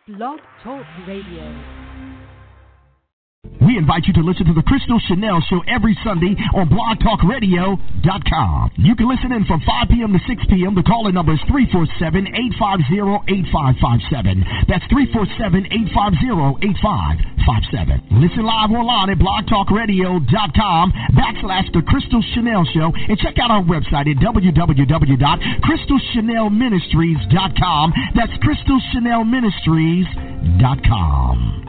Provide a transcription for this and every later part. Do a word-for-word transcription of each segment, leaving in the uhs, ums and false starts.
Blog Talk Radio. We invite you to listen to the Crystal Chanel Show every Sunday on blog talk radio dot com. You can listen in from five p.m. to six p.m. The call-in number is three four seven, eight five zero, eight five five seven. That's three four seven, eight five zero, eight five five seven. Listen live online at blog talk radio dot com backslash The Crystal Chanel Show and check out our website at w w w dot crystal chanel ministries dot com. That's crystal chanel ministries dot com.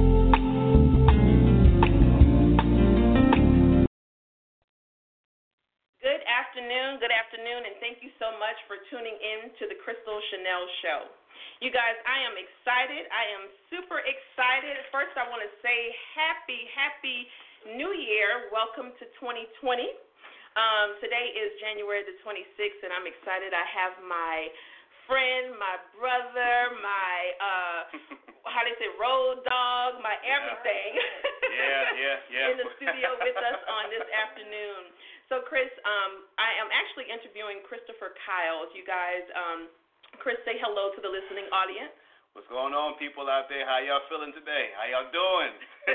Good afternoon, good afternoon, and thank you so much for tuning in to the Crystal Chanel Show. You guys, I am excited. I am super excited. First, I want to say happy, happy New Year. Welcome to twenty twenty. Um, today is January the twenty-sixth, and I'm excited. I have my friend, my brother, my, uh, how they say, road dog, my everything. Yeah, yeah, yeah. In the studio with us on this afternoon. So, Chris, um, I am actually interviewing Christopher Kyles. You guys, um, Chris, say hello to the listening audience. What's going on, people out there? How y'all feeling today? How y'all doing?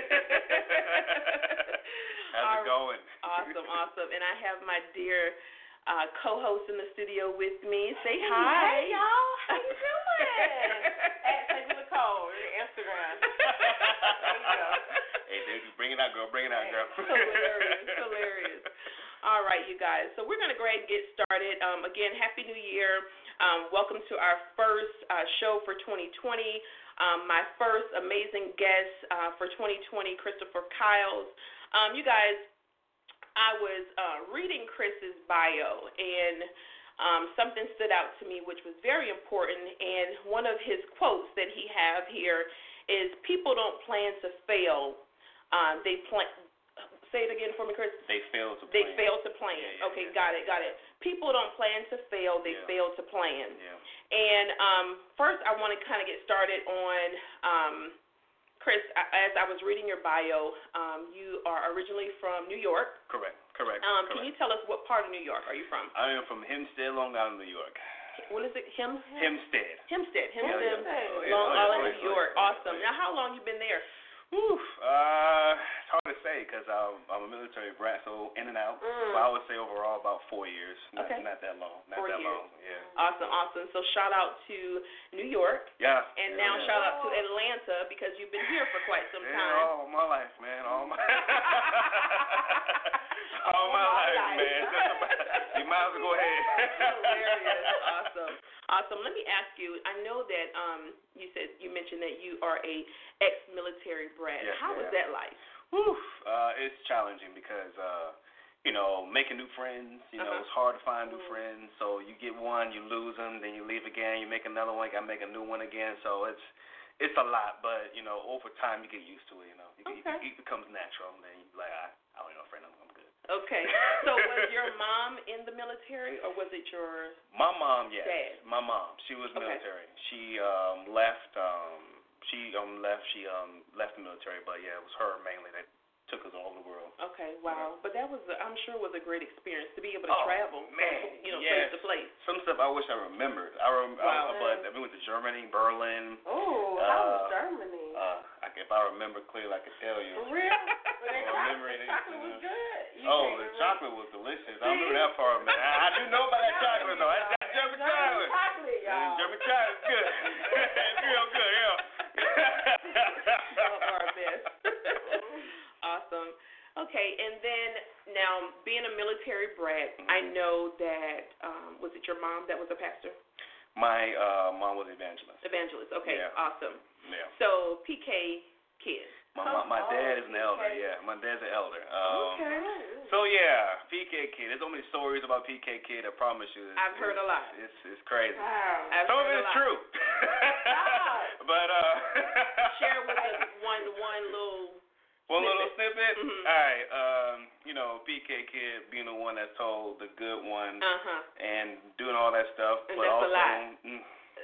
How's All it going? Awesome, awesome. And I have my dear uh, co-host in the studio with me. Say hi. Hey, y'all. How you doing? At Take Nicole, Instagram. There you go. Hey, dude, bring it out, girl. Bring it out, girl. Hilarious, hilarious. All right, you guys. So we're going to go ahead and get started. Um, again, Happy New Year. Um, welcome to our first uh, show for twenty twenty. Um, my first amazing guest uh, for twenty twenty, Christopher Kyles. Um, you guys, I was uh, reading Chris's bio, and um, something stood out to me, which was very important. And one of his quotes that he have here is, "People don't plan to fail. Uh, they plan." Say it again for me, Chris. They fail to plan. They fail to plan. Yeah, yeah, okay, yeah, got yeah. it, got it. People don't plan to fail. They Yeah. fail to plan. Yeah. And um, first, I want to kind of get started on, um, Chris, as I was reading your bio, um, you are originally from New York. Correct, correct. Um, correct. Can you tell us what part of New York are you from? I am from Hempstead, Long Island, New York. What is it? Hem- Hempstead. Hempstead. Yeah, Hempstead, yeah. Oh, yeah. Long Oh, yeah. Island, Oh, New yeah. York. Oh, yeah. Awesome. Oh, yeah. Now, how long you been there? Whew. Uh, it's hard to say because I'm, I'm a military brat, so in and out. Mm. But I would say overall about four years. Not, Okay. not that long. Not Four that years. long. Yeah. Awesome, awesome. So shout out to New York. Yeah. And yeah, now yeah. shout out to Atlanta because you've been here for quite some Yeah, time. all my life, man. All my all, All my, my life, life. man. Just about, you might as well go ahead. Hilarious. Awesome. Awesome. Let me ask you, I know that um you said you mentioned that you are a ex-military brat. Yes, How was ma'am. that life? Whew. Uh, it's challenging because uh, you know, making new friends, you know, Uh-huh. it's hard to find new Mhm. friends. So you get one, you lose them, then you leave again, you make another one, you gotta make a new one again. So it's it's a lot, but you know, over time you get used to it. You know, it, Okay. it, it becomes natural, and then you like, I, I don't know, friend, I'm, I'm good. Okay. So was your mom in the military or was it your My mom, yes. Dad. My mom, she was Okay. military. She um left um she um left she um left the military, but yeah, it was her mainly that took us all over the world. Okay, wow. But that was a, I'm sure was a great experience to be able to Oh, travel man, from, you know, yes. place to place. Some stuff I wish I remembered. I rem- Wow. I, but we went to Germany, Berlin. Oh, how was Uh, Germany? Uh, I, if I remember clearly, I could tell you. For real? But I that remember it. chocolate was good. You Oh, can't the remember. chocolate was delicious. I remember that part, man. I, I do know about that chocolate, though. That's that German chocolate. chocolate, That y'all. German chocolate is good. It's real good, yeah. All our best. Awesome. Okay, and then now being a military brat, I know that um, was it your mom that was a pastor? My uh, mom was evangelist. Evangelist. Okay, Yeah. awesome. Yeah. So P K kid. My my, my Oh, dad is an elder. okay. Yeah, my dad's an elder. Um, Okay. So yeah, P K Kid. There's so many stories about P K Kid. I promise you. It's, I've heard it's, a lot. It's it's crazy. Wow. I've Some of heard it a is lot. true. but uh. Share with us one one little. One little snippet. Mhm. All right. Um. You know, P K Kid being the one that told the good one Uh huh. and doing all that stuff, And but that's a also. lie. Mm,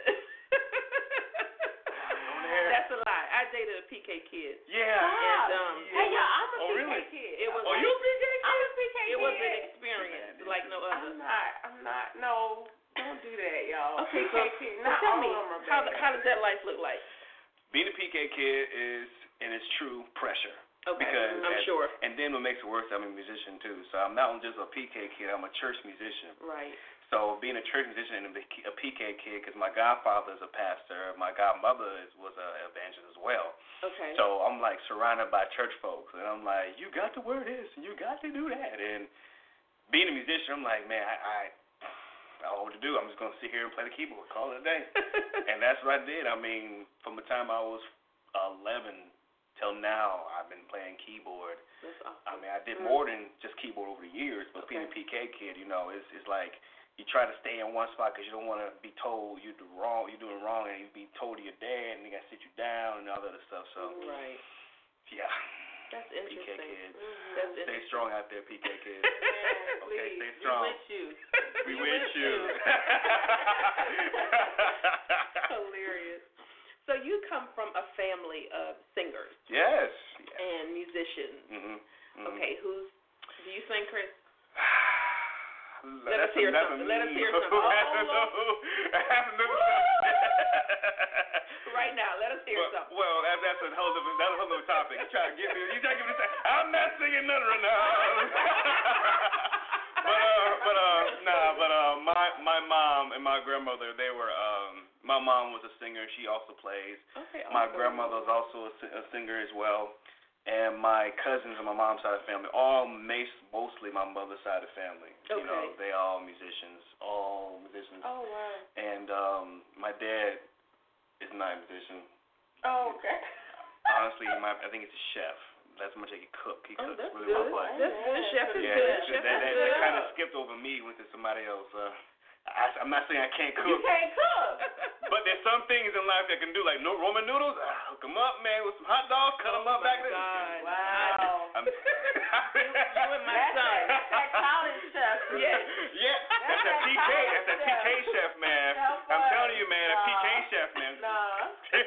That's a lie. I dated a P K kid. yeah. And, um, Hey, y'all, I'm a Oh, P K really? kid. It was Oh, like, you a P K Kid? I'm a P K kid. it was an experience like no other. I'm not. I'm not. No, don't do that, y'all. Okay, P K so, kid. so Not tell all me, of them are how bad. how does that life look like? being a P K kid is, in its true, pressure. Okay, because I'm and, sure. And then what makes it worse, I'm a musician too. So I'm not only just a P K kid, I'm a church musician. Right. So being a church musician and a P K kid, because my godfather is a pastor, my godmother is, was an evangelist as well. Okay. So I'm like surrounded by church folks, and I'm like, you got to wear this, and you got to do that. And being a musician, I'm like, man, I, I, I don't know what to do. I'm just gonna sit here and play the keyboard, call it a day. And that's what I did. I mean, from the time I was eleven till now, I've been playing keyboard. That's awesome. I mean, I did mm. more than just keyboard over the years, but Okay. being a P K kid, you know, it's it's like you try to stay in one spot because you don't want to be told you do wrong, you're doing wrong, and you be told to your dad, and they got to sit you down and all that other stuff. So, right. Yeah. That's P K interesting. kids. Mm-hmm. That's Stay interesting. strong out there, P K kids. Yeah, Okay, please. stay strong. We with you. We We with with you. you. Hilarious. So you come from a family of singers Yes. yes. and musicians. Mhm. Mhm. Okay, who's do you sing, Chris? Let us hear something. Let us hear something. Oh, right now, let us hear well, something. Well, that, that's a whole different, that's a whole other topic. You try to get me, you try to get me to say, I'm not singing none right now. but uh, but uh, nah, but uh, my my mom and my grandmother, they were um, my mom was a singer. She also plays. Okay. My awesome. grandmother was also a, a singer as well. And my cousins on my mom's side of the family, all mostly my mother's side of the family. Okay. You know, they all musicians, all musicians. Oh, wow. And um, my dad is not a musician. Oh, okay. Honestly, my, I think he's a chef. That's how much he can cook. He Oh, cooks that's really good. well. But That's good. Chef is yeah, good. that, Chef that, is that, good. that kind of skipped over me, went to somebody else. Uh, I, I'm not saying I can't cook. You can't cook. But there's some things in life that can do, like no Roman noodles. I hook them up, man, with some hot dogs, cut them Oh up my back there. God. Wow. I'm, You, you and my That's son. that, that college chef. Yes. Yeah, that's that P K. That's that P K chef, man. That's I'm what- telling you, man, a P K Nah. chef, man. Nah.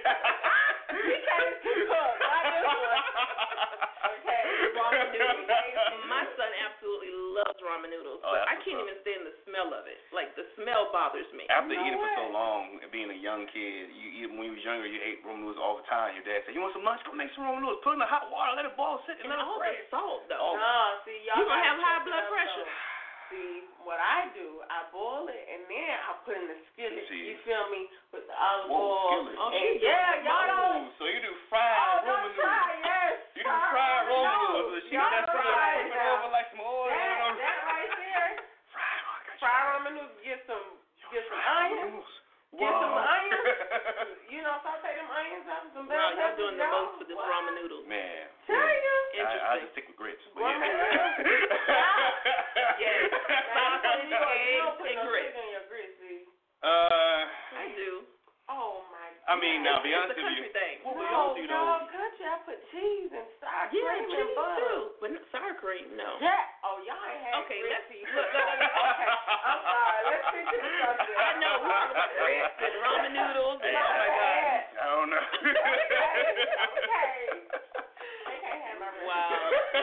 He can't cook. Not this one. Okay. Ramen noodles. My son absolutely loves ramen noodles, Oh, but that's I can't what's up. even stand the smell of it. Like the smell bothers me. After No eating for so way. long, being a young kid, you eat, when you was younger, you ate ramen noodles all the time. Your dad said, "You want some lunch? Go make some ramen noodles. Put it in the hot water, let it boil, sit, and And let it all spray." the salt though. Oh. No, see, y'all You gonna gotta have high check it blood up, pressure. though. See, what I do, I boil it and then I put in the skillet. See. You feel me? With the olive Whoa, oil. skillet. Oh, And she yeah, doing y'all don't. Ooh, so you do fried Oh, ramen don't noodles. try, yes. You do fried ramen noodles. She Y'all got that don't fried try put it it now. over like some oil. That, you know? that right there. Fried, oh, I got you. Fried ramen noodles. Get some, get some Fried ramen onions. noodles. Get some Wow. onions. You know, saute them onions up, some bell Wow, y'all peppers. doing the y'all. most for this What? ramen noodles. Man. Tell you. I, I Interesting. just stick with grits. But Ramen yeah. Yes. Now, Sausage, you don't- you eggs, don't put and no grits. sugar in your grits, see? Uh, I do. Oh my God. I mean, now, be It's honest a with country you. thing. Well, be no, honest with you, though. no, country. I put cheese and sour Yeah, cream cheese and butter. too, but not sour cream. No. Yeah. Oh, y'all ain't had Okay, grits. let's- till you look, put look, it look, on. Okay, I'm sorry. Let's switch to the subject. I know we talk about grits and ramen noodles and Hey, oh my God. I don't know. Okay. They can't have my recipe. Wow.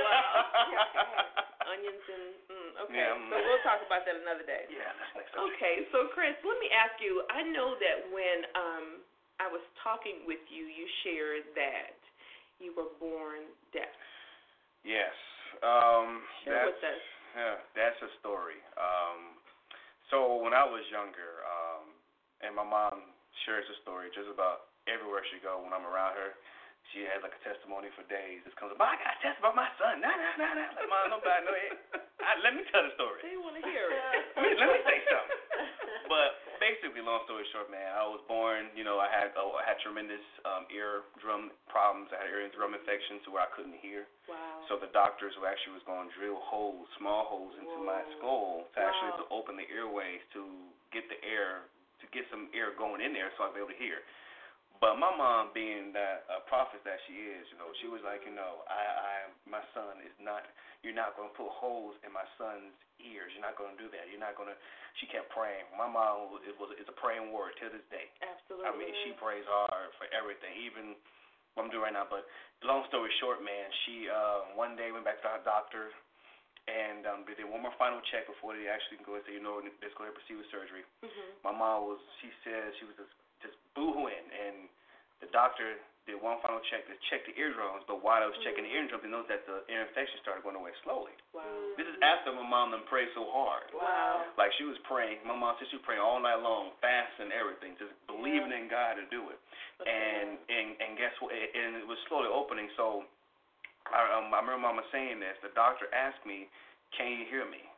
Wow. Onions and mm, okay. Yeah, So we'll talk about that another day. Yeah, that's next subject. Okay, so Chris, let me ask you. I know that when um, I was talking with you, you shared that you were born deaf. Yes. Um, Share that's, with us. Yeah, that's a story. Um, so when I was younger, um, and my mom shares a story just about everywhere she go when I'm around her. She has like a testimony for days. This comes up, I got a test about my son. Nah, nah, nah, nah. Like, Mom, nobody know it. I, let me tell the story. They want to hear it. Let me, let me say something. But basically, long story short, man, I was born, you know, I had oh, I had tremendous um, eardrum problems. I had eardrum infection to where I couldn't hear. Wow. So the doctors were actually was going to drill holes, small holes into Whoa. my skull to actually Wow. to open the airways to get the air, to get some air going in there so I'd be able to hear. But my mom, being that a prophet that she is, you know, she was like, you know, I, I, my son is not. You're not going to put holes in my son's ears. You're not going to do that. You're not going to. She kept praying. My mom was, it was is a praying word till this day. Absolutely. I mean, she prays hard for everything, even what I'm doing right now. But long story short, man, she uh, one day went back to our doctor, and um, they did one more final check before they actually go and say, you know, let's go ahead and proceed with surgery. Mm-hmm. My mom was, she said she was just just boo-hooing, and the doctor did one final check to check the eardrums, but while I was checking the eardrums, they noticed that the ear infection started going away slowly. Wow. This is after my mom done prayed so hard. Wow. Like she was praying. My mom said she was praying all night long, fasting and everything, just believing yeah. in God to do it. Okay. And, and and guess what? And it was slowly opening. So I, um, I remember Mama saying this. The doctor asked me, "Can you hear me?"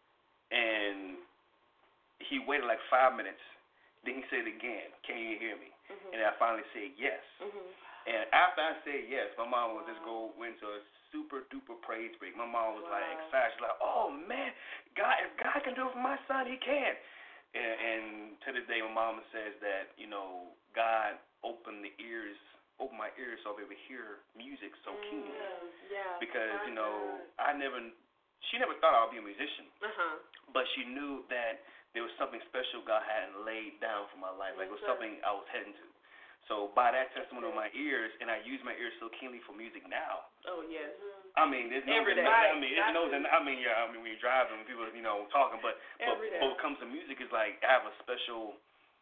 And he waited like five minutes. Then he said it again, "Can you hear me?" Mm-hmm. And I finally said yes. Mm-hmm. And after I said yes, my mom would just go into a super duper praise break. My mom was wow. like excited. She's like, "Oh man, God! If God can do it for my son, He can." And, and to this day, my mama says that you know God opened the ears, opened my ears so I'll be able to hear music so keenly. Mm, yeah. Because you know I never, she never thought I would be a musician. Uh-huh. But she knew that there was something special God hadn't laid down for my life. Like it was something I was heading to. So by that testimony of my ears, and I use my ears so keenly for music now. Oh yes. I mean, there's no. Every day. I mean, there's no. I mean, yeah. I mean, when you're driving, people, you know, talking, but but when it comes to music, it's like I have a special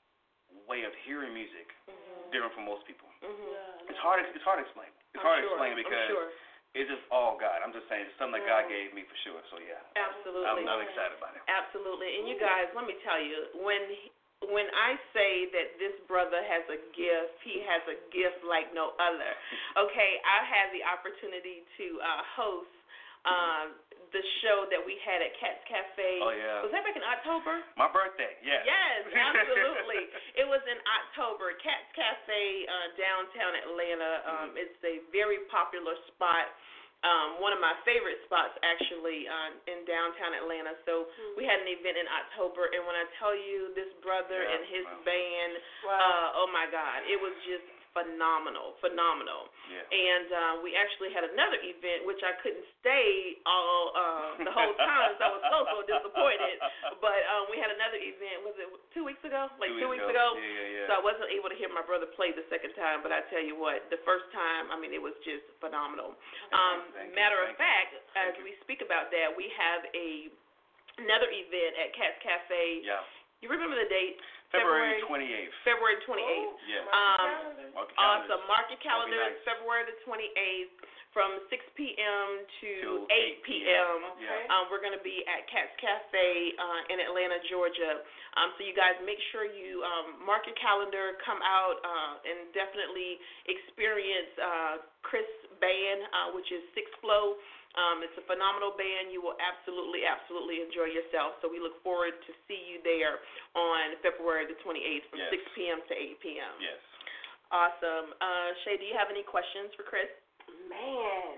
way of hearing music, mm-hmm. different from most people. Mm-hmm. Yeah, it's hard. It's hard to explain. It's I'm hard sure. to explain because. I'm sure. It's just all God. I'm just saying it's something that God gave me for sure. So yeah. Absolutely. I'm, I'm excited about it. Absolutely. And you guys, let me tell you, when when I say that this brother has a gift, he has a gift like no other. Okay, I had the opportunity to uh, host um, the show that we had at Cats Cafe. Oh yeah. Was that back in October? My birthday. Yes. Yes, absolutely. It was in October. Cats Cafe, uh, downtown Atlanta. Um, mm-hmm. It's a very popular spot. Um, one of my favorite spots, actually, uh, in downtown Atlanta. So mm-hmm. we had an event in October, and when I tell you this brother yeah, and his wow. band, wow. Uh, oh my God, it was just phenomenal, phenomenal. Yeah. And uh, we actually had another event, which I couldn't stay all uh, the whole time, so I was so, so disappointed. But um, we had another event, was it two weeks ago? Like two, two weeks ago? ago? Yeah, yeah, yeah. So I wasn't able to hear my brother play the second time, but I tell you what, the first time, I mean, it was just phenomenal. Um, matter you, of fact, you. as we speak about that, we have a another event at Cats Cafe. Yeah. You remember the date? February twenty-eighth. February twenty-eighth. Oh, yeah. Um, mark awesome. Mark your calendars. Nice. February the twenty-eighth from six p.m. to Till eight p.m. Okay. Um, we're going to be at Cats Cafe uh, in Atlanta, Georgia. Um, so you guys make sure you um, mark your calendar, come out, uh, and definitely experience uh, Chris Band, uh, which is Six Flow. Um, it's a phenomenal band. You will absolutely, absolutely enjoy yourself. So we look forward to see you there on February the twenty-eighth from yes. six p.m. to eight p.m. Yes. Awesome. Uh, Shay, do you have any questions for Chris? Man.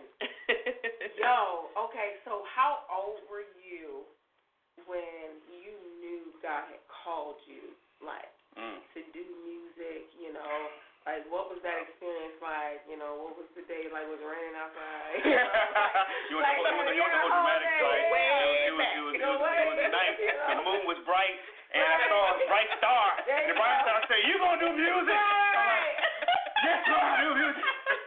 Yo, okay, so how old were you when you knew God had called you, like, mm. to do music, you know? Like, what was that experience like? You know, what was the day like? Was it raining outside? You know, like, you want like, the whole, you want the whole dramatic story? Way it was, back. it was, it was, Go it was, it was the night, and the moon was bright, and I saw a bright star. And the bright star said, "You gonna do music?" Right. I'm like, "Yes, I'm gonna do music."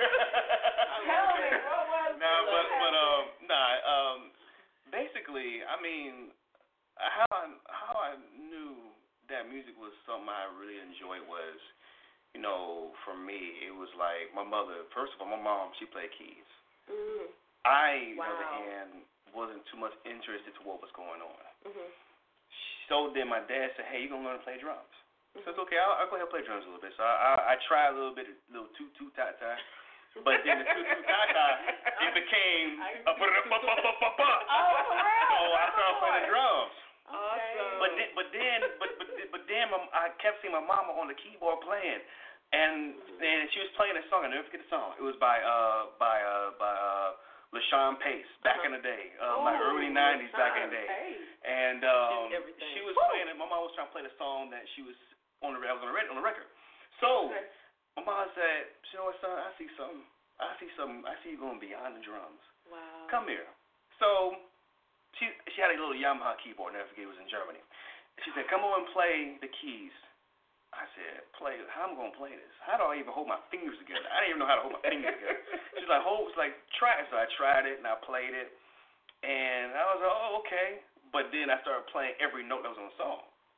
Tell me, what was No, nah, but but um, nah, um, basically, I mean, how I, how I knew that music was something I really enjoyed was. You know, for me, it was like my mother, first of all, my mom, she played keys. Mm-hmm. I, on wow. the other hand, wasn't too much interested to what was going on. Mm-hmm. So then my dad said, "Hey, you going to learn to play drums?" Mm-hmm. So it's okay, I'll, I'll go ahead and play drums a little bit. So I, I, I tried a little bit, a little toot-toot-ta-ta. But then the toot-toot-ta-ta, it became a ba-da-ba-ba-ba-ba. Oh, for real? So I started playing the drums. Awesome. But then, but then, but but but then, my, I kept seeing my mama on the keyboard playing, and and she was playing a song. I never forget the song. It was by uh by uh by uh LaShawn Pace back uh-huh. in the day, uh, like early nineties back in the day. Pace. And um, Everything. she was Woo. playing it. My mom was trying to play the song that she was on the I was on the record on the record. So Okay. my mom said, "You know what, son? I see something. I see something. I see you going beyond the drums. Wow. Come here." So. She she had a little Yamaha keyboard, never forget, it was in Germany. She said, "Come on and play the keys." I said, "Play? How am I gonna play this? How do I even hold my fingers together? I didn't even know how to hold my fingers together." She's like, "Hold," was like, "Try it." So I tried it and I played it, and I was like, "Oh, okay." But then I started playing every note that was on the song.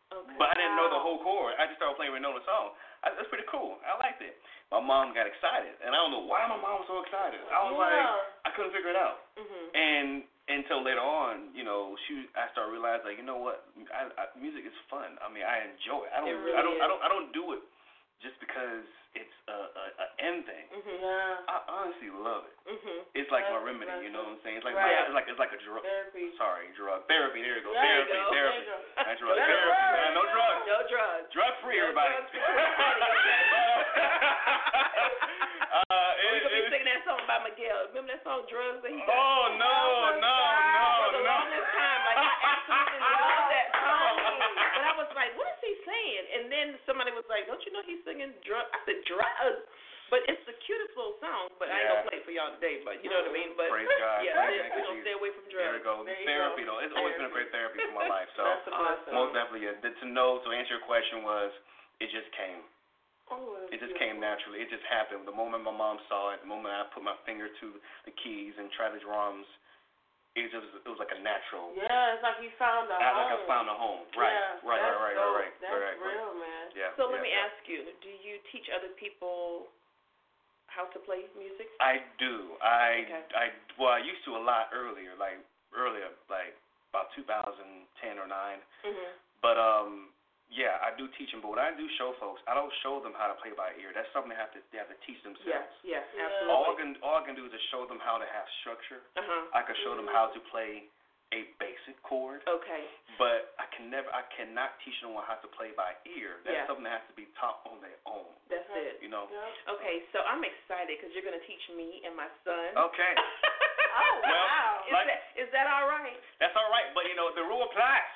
Okay. But I didn't know the Wow. whole chord. I just started playing with know the song. I, that's pretty cool. I liked it. My mom got excited, and I don't know why my mom was so excited. I was Yeah. like, I couldn't figure it out. Mhm. And until later on, you know, she, I started realizing, like, you know what, I, I, music is fun. I mean, I enjoy it. I don't, It really I don't, is. I don't, I don't do it just because it's a, a, a end thing. Mhm. Yeah. I honestly love it. Mhm. It's like That's my remedy, you know what I'm saying? It's like Right. my, it's like it's like a drug. Therapy. Sorry, drug therapy. There you go. There you therapy, go. therapy. There you go. Not drug No therapy. drugs. man. No drugs. No drugs. Drug free, No everybody. drugs for everybody, okay? uh, We're it, gonna be it, singing that song by Miguel. Remember that song, Drugs, that he got? oh no, no, no, For the no. longest time, like I absolutely love that song. But I was like, what is he saying? And then somebody was like, don't you know he's singing drugs? I said, drugs. But it's the cutest little song. But I ain't Yeah. gonna play it for y'all today. But you know what I mean. But Praise God. yeah, Praise we're God, gonna Jesus. stay away from There we drugs. go. There you Therapy go. though. It's always been a great therapy for my life. So That's a blessing. most definitely, uh, to know to answer your question was, it just came. Oh, It just came naturally. It just happened. The moment my mom saw it, the moment I put my finger to the keys and tried the drums, it just it was like a natural. Yeah, it's like you found a I, home. like I found a home. Right. Yeah, right, that's right, right, dope. right, right, That's right, right. real, man. Yeah. So let yeah, me yeah. ask you: do you teach other people how to play music? I do. I Okay. I well, I used to a lot earlier, like earlier, like about two thousand ten or nine. Mhm. But um, yeah, I do teach them. But when I do show folks, I don't show them how to play by ear. That's something they have to they have to teach Yes. themselves. Yes. Yeah. Absolutely. All I can all I can do is just show them how to have structure. Uh huh. I can show them how to play a basic chord, Okay. but I can never I cannot teach them how to play by ear. That's Yeah. something that has to be taught on their own. That's it. You know. Yeah. Okay, so I'm excited because you're gonna teach me and my son. Okay. Oh, Well, wow. Is like- that is that all right? That's all right, but you know the rule applies.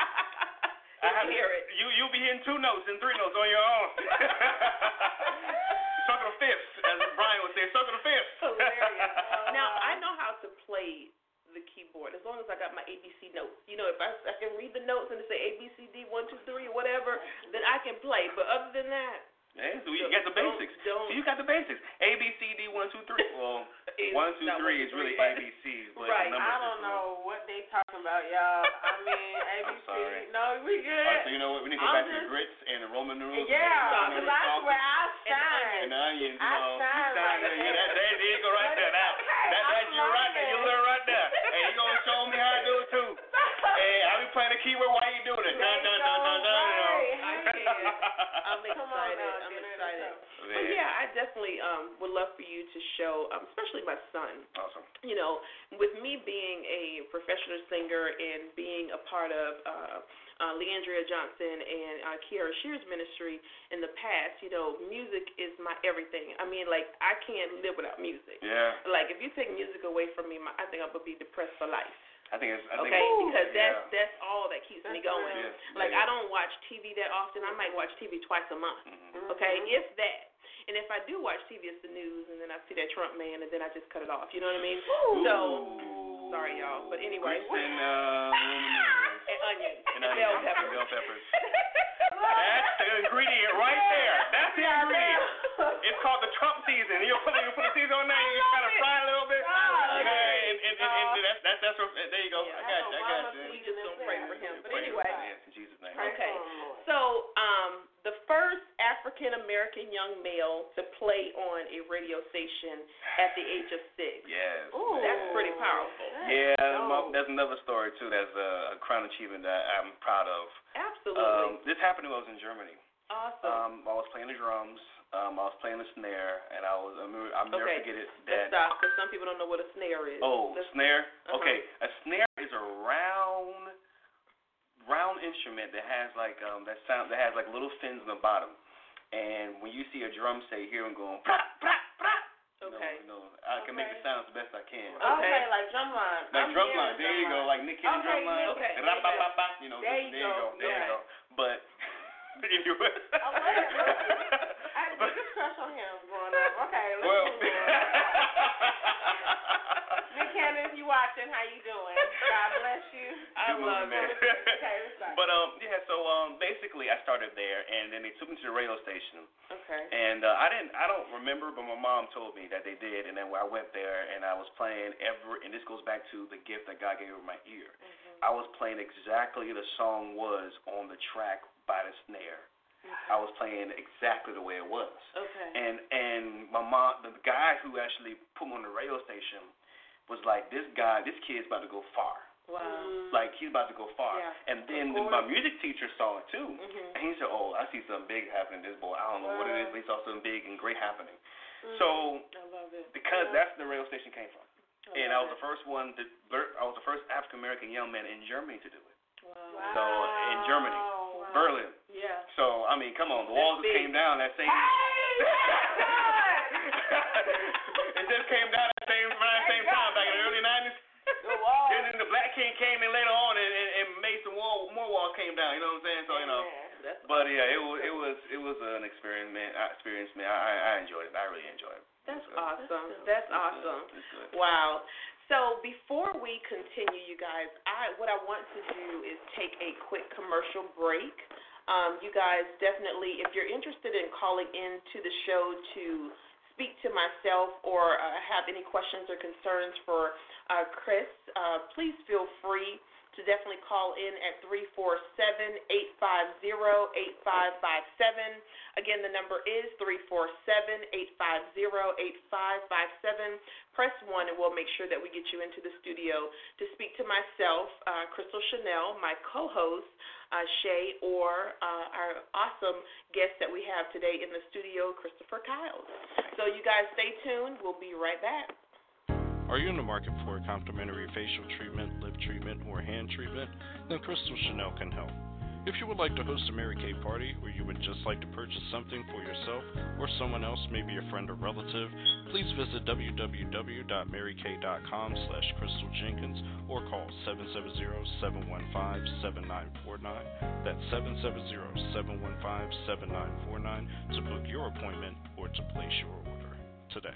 I Let's have hear it. You you'll be hitting two notes and three notes on your own. Circle the fifths, as Brian would say. Circle the fifths. Hilarious. Now I know how to play the keyboard as long as I got my A B C notes. You know, if I, I can read the notes and it say A B C D one two three or whatever, then I can play. But other than that, Yeah, so you got the don't- basics. Don't, So you got the basics. A B C D one two three. Well, is one two not three one, is two, really three, A but- B Cs, but Right. the number I don't system. know what they talking about, y'all. I mean, A B C. I'm sorry. No, we good. All right, so you know what? We need to go I'm back to the just- grits and the Roman numerals. Yeah, and the because that's sausage where I And shine. and the onions. I You know, shine you right yeah, there. that, that, there you go right But there. it's Now, okay. that, that's I'm you right there. You learning. learn right there. Hey, you gonna show me how to do it too. Hey, I be playing the keyboard while you doing it. Dun, dun, dun, dun, dun, I dun. hear you. I'm Come on excited. now, I'm get it excited. yourself. But yeah, I definitely um would love for you to show, um, especially my son. Awesome. You know, with me being a professional singer and being a part of uh, uh, Leandria Johnson and uh, Kiara Shear's ministry in the past, you know, music is my everything. I mean, like, I can't live without music. Yeah. Like, if you take music away from me, my, I think I would be depressed for life. I think it's. I think Okay, it's, because yeah. that's that's all that keeps me That's going. real. Yeah. Like, yeah. I don't watch T V that often. I might watch T V twice a month. Mhm. Okay, if that. And if I do watch T V, it's the news, and then I see that Trump man, and then I just cut it off. You know what I mean? So, Ooh. sorry, y'all, but anyway. Grits and uh, Roman numerals. And onions. And And onions bell and peppers. bell peppers. That's the ingredient right there. That's the ingredient. It's called the Trump season. You put you put the season on there, you just kind of fry it a little bit. Oh, Yeah, okay. and, and, and, and that's that's that's what, there you go. Yeah, I got you. I got Obama you. We just don't pray for him. But Pray for anyway. him. Yes, in Jesus' name. Pray Okay. for 'em, Lord. So, um, the first African American young male to play on a radio station at the age of six. Yes. Ooh. That's pretty powerful. That's Yeah, dope. my, there's another story too. That's a, a crown achievement that I'm proud of. Absolutely. Um, this happened when I was in Germany. Awesome. Um, I was playing the drums. Um, I was playing the snare, and I was. I'll never, I'll never Okay. forget it. Let's That stop, because some people don't know what a snare is. oh, Let's, snare. Uh-huh. Okay, a snare is a round, round instrument that has like um that sound that has like little fins in the bottom, and when you see a drum set, you hear them going pra pra pra. Okay. You know, you know, I can make Okay. the sounds the best I can. Okay, Okay. like drumline. Like I'm drum hearing line, there you go, drumline. like Nick Cannon Okay, drum line. okay. Ra-pa-pa-pa, you know, There just- you there you go, go, there you okay. go. But anyway. I love it, love I had a But- big crush on him growing up. Okay, let's Well, move on. Nick Cannon, if you watching, how you doing? God bless you. I Good love movie, man. it. Okay, let's start. But um, yeah. So um, basically, I started there, and then they took me to the radio station, Okay. Okay. And uh, I didn't, I don't remember, but my mom told me that they did. And then when I went there and I was playing every, and this goes back to the gift that God gave me my ear. Mm-hmm. I was playing exactly the song was on the track by the snare. Okay. I was playing exactly the way it was. Okay. And and my mom, the guy who actually put me on the radio station, was like, this guy, this kid's about to go far. Wow. Like, he's about to go far. Yeah. And then the, my music teacher saw it, too. Mm-hmm. And he said, oh, I see something big happening to this boy. I don't know wow. what it is, but he saw something big and great happening. Mm-hmm. So, I love it. because yeah. that's the radio station came from. I and I was it. the first one, to, I was the first African-American young man in Germany to do it. Wow. So, in Germany, wow. Berlin. Yeah. So, I mean, come on, the walls just came down that same... Hey, it just came down at the same, around the same time, back in the early nineties. Wow. And then the Black King came in later on, and, and, and made some wall, more walls came down. You know what I'm saying? So you know, That's but yeah, it was it was it was an experience, man. I experienced, man. I I enjoyed it. I really enjoyed it. That's it awesome. That's That's awesome. Good. It's good. Wow. So before we continue, you guys, I what I want to do is take a quick commercial break. Um, you guys definitely, if you're interested in calling into the show to speak to myself or uh, have any questions or concerns for uh, Chris, uh, please feel free to definitely call in at three four seven, eight five zero, eight five five seven. Again, the number is three four seven, eight five zero, eight five five seven. Press one, and we'll make sure that we get you into the studio to speak to myself, uh, Crystal Chanel, my co-host, uh, Shay, or uh, our awesome guest that we have today in the studio, Christopher Kyles. So you guys stay tuned. We'll be right back. Are you in the market for a complimentary facial treatment, lip treatment, or hand treatment? Then Crystal Chanel can help. If you would like to host a Mary Kay party, or you would just like to purchase something for yourself or someone else, maybe a friend or relative, please visit w w w dot mary kay dot com slash crystal jenkins or call seven seven zero, seven one five, seven nine four nine. That's seven seven zero, seven one five, seven nine four nine to book your appointment or to place your order today.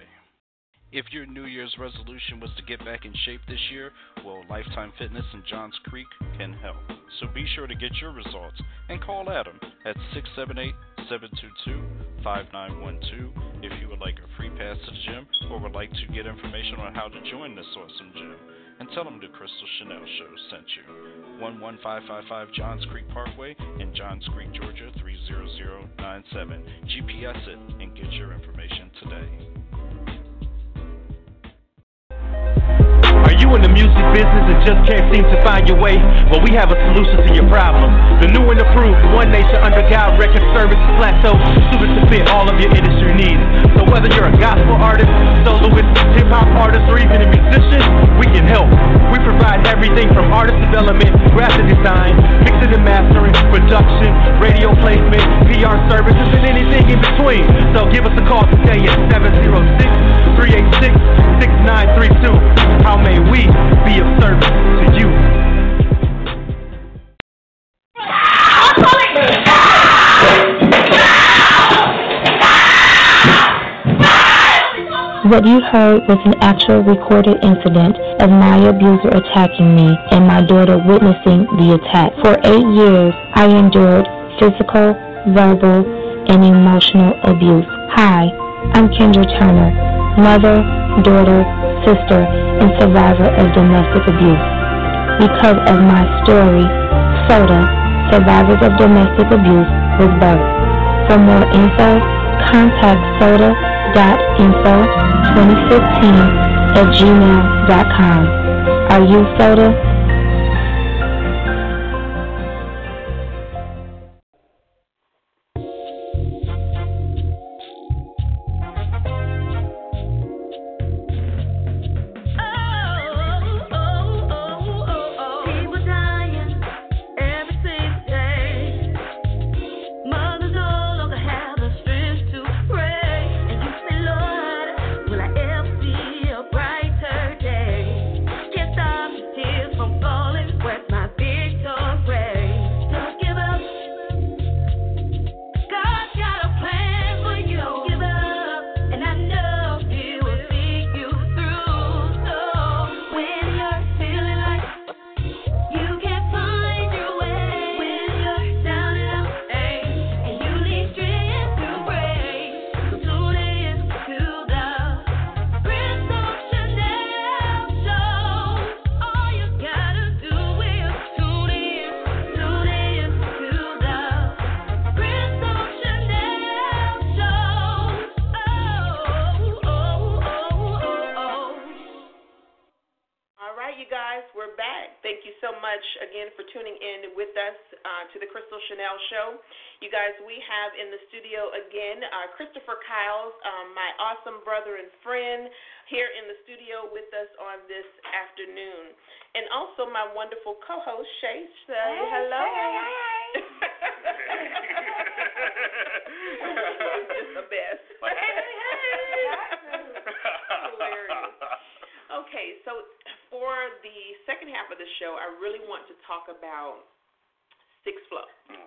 If your New Year's resolution was to get back in shape this year, well, Lifetime Fitness in Johns Creek can help. So be sure to get your results and call Adam at six seven eight, seven two two, five nine one two if you would like a free pass to the gym or would like to get information on how to join this awesome gym. And tell them the Crystal Chanel Show sent you. one one five five five Johns Creek Parkway in Johns Creek, Georgia, three zero zero nine seven. G P S it and get your information today. Are you in the music business and just can't seem to find your way? Well, we have a solution to your problem. The new and approved One Nation Under God Record Service Plateau, suited to fit all of your industry needs. So whether you're a gospel artist, soloist, hip-hop artist, or even a musician, we can help. We provide everything from artist development, graphic design, mixing and mastering, production, radio placement, P R services, and anything in between. So give us a call today at seven zero six, three eight six, six nine three two. How may we be of service to you? What you heard was an actual recorded incident of my abuser attacking me and my daughter witnessing the attack. For eight years, I endured physical, verbal, and emotional abuse. Hi, I'm Kendra Turner, mother, daughter, sister, and survivor of domestic abuse. Because of my story, SODA, Survivors of Domestic Abuse, was birthed. For more info, contact soda dot info twenty fifteen at gmail dot com. Are you SODA? From Thank you so much again for tuning in with us uh, to the Crystal Chanel Show. You guys, we have in the studio again uh, Christopher Kyles, um, my awesome brother and friend, here in the studio with us on this afternoon. And also my wonderful co-host, Shay. Say hey, hello. Hey, hey, hey. She's just the best. Hey, hey, hey. Hilarious. Okay, so for the second half of the show, I really want to talk about Six Flow.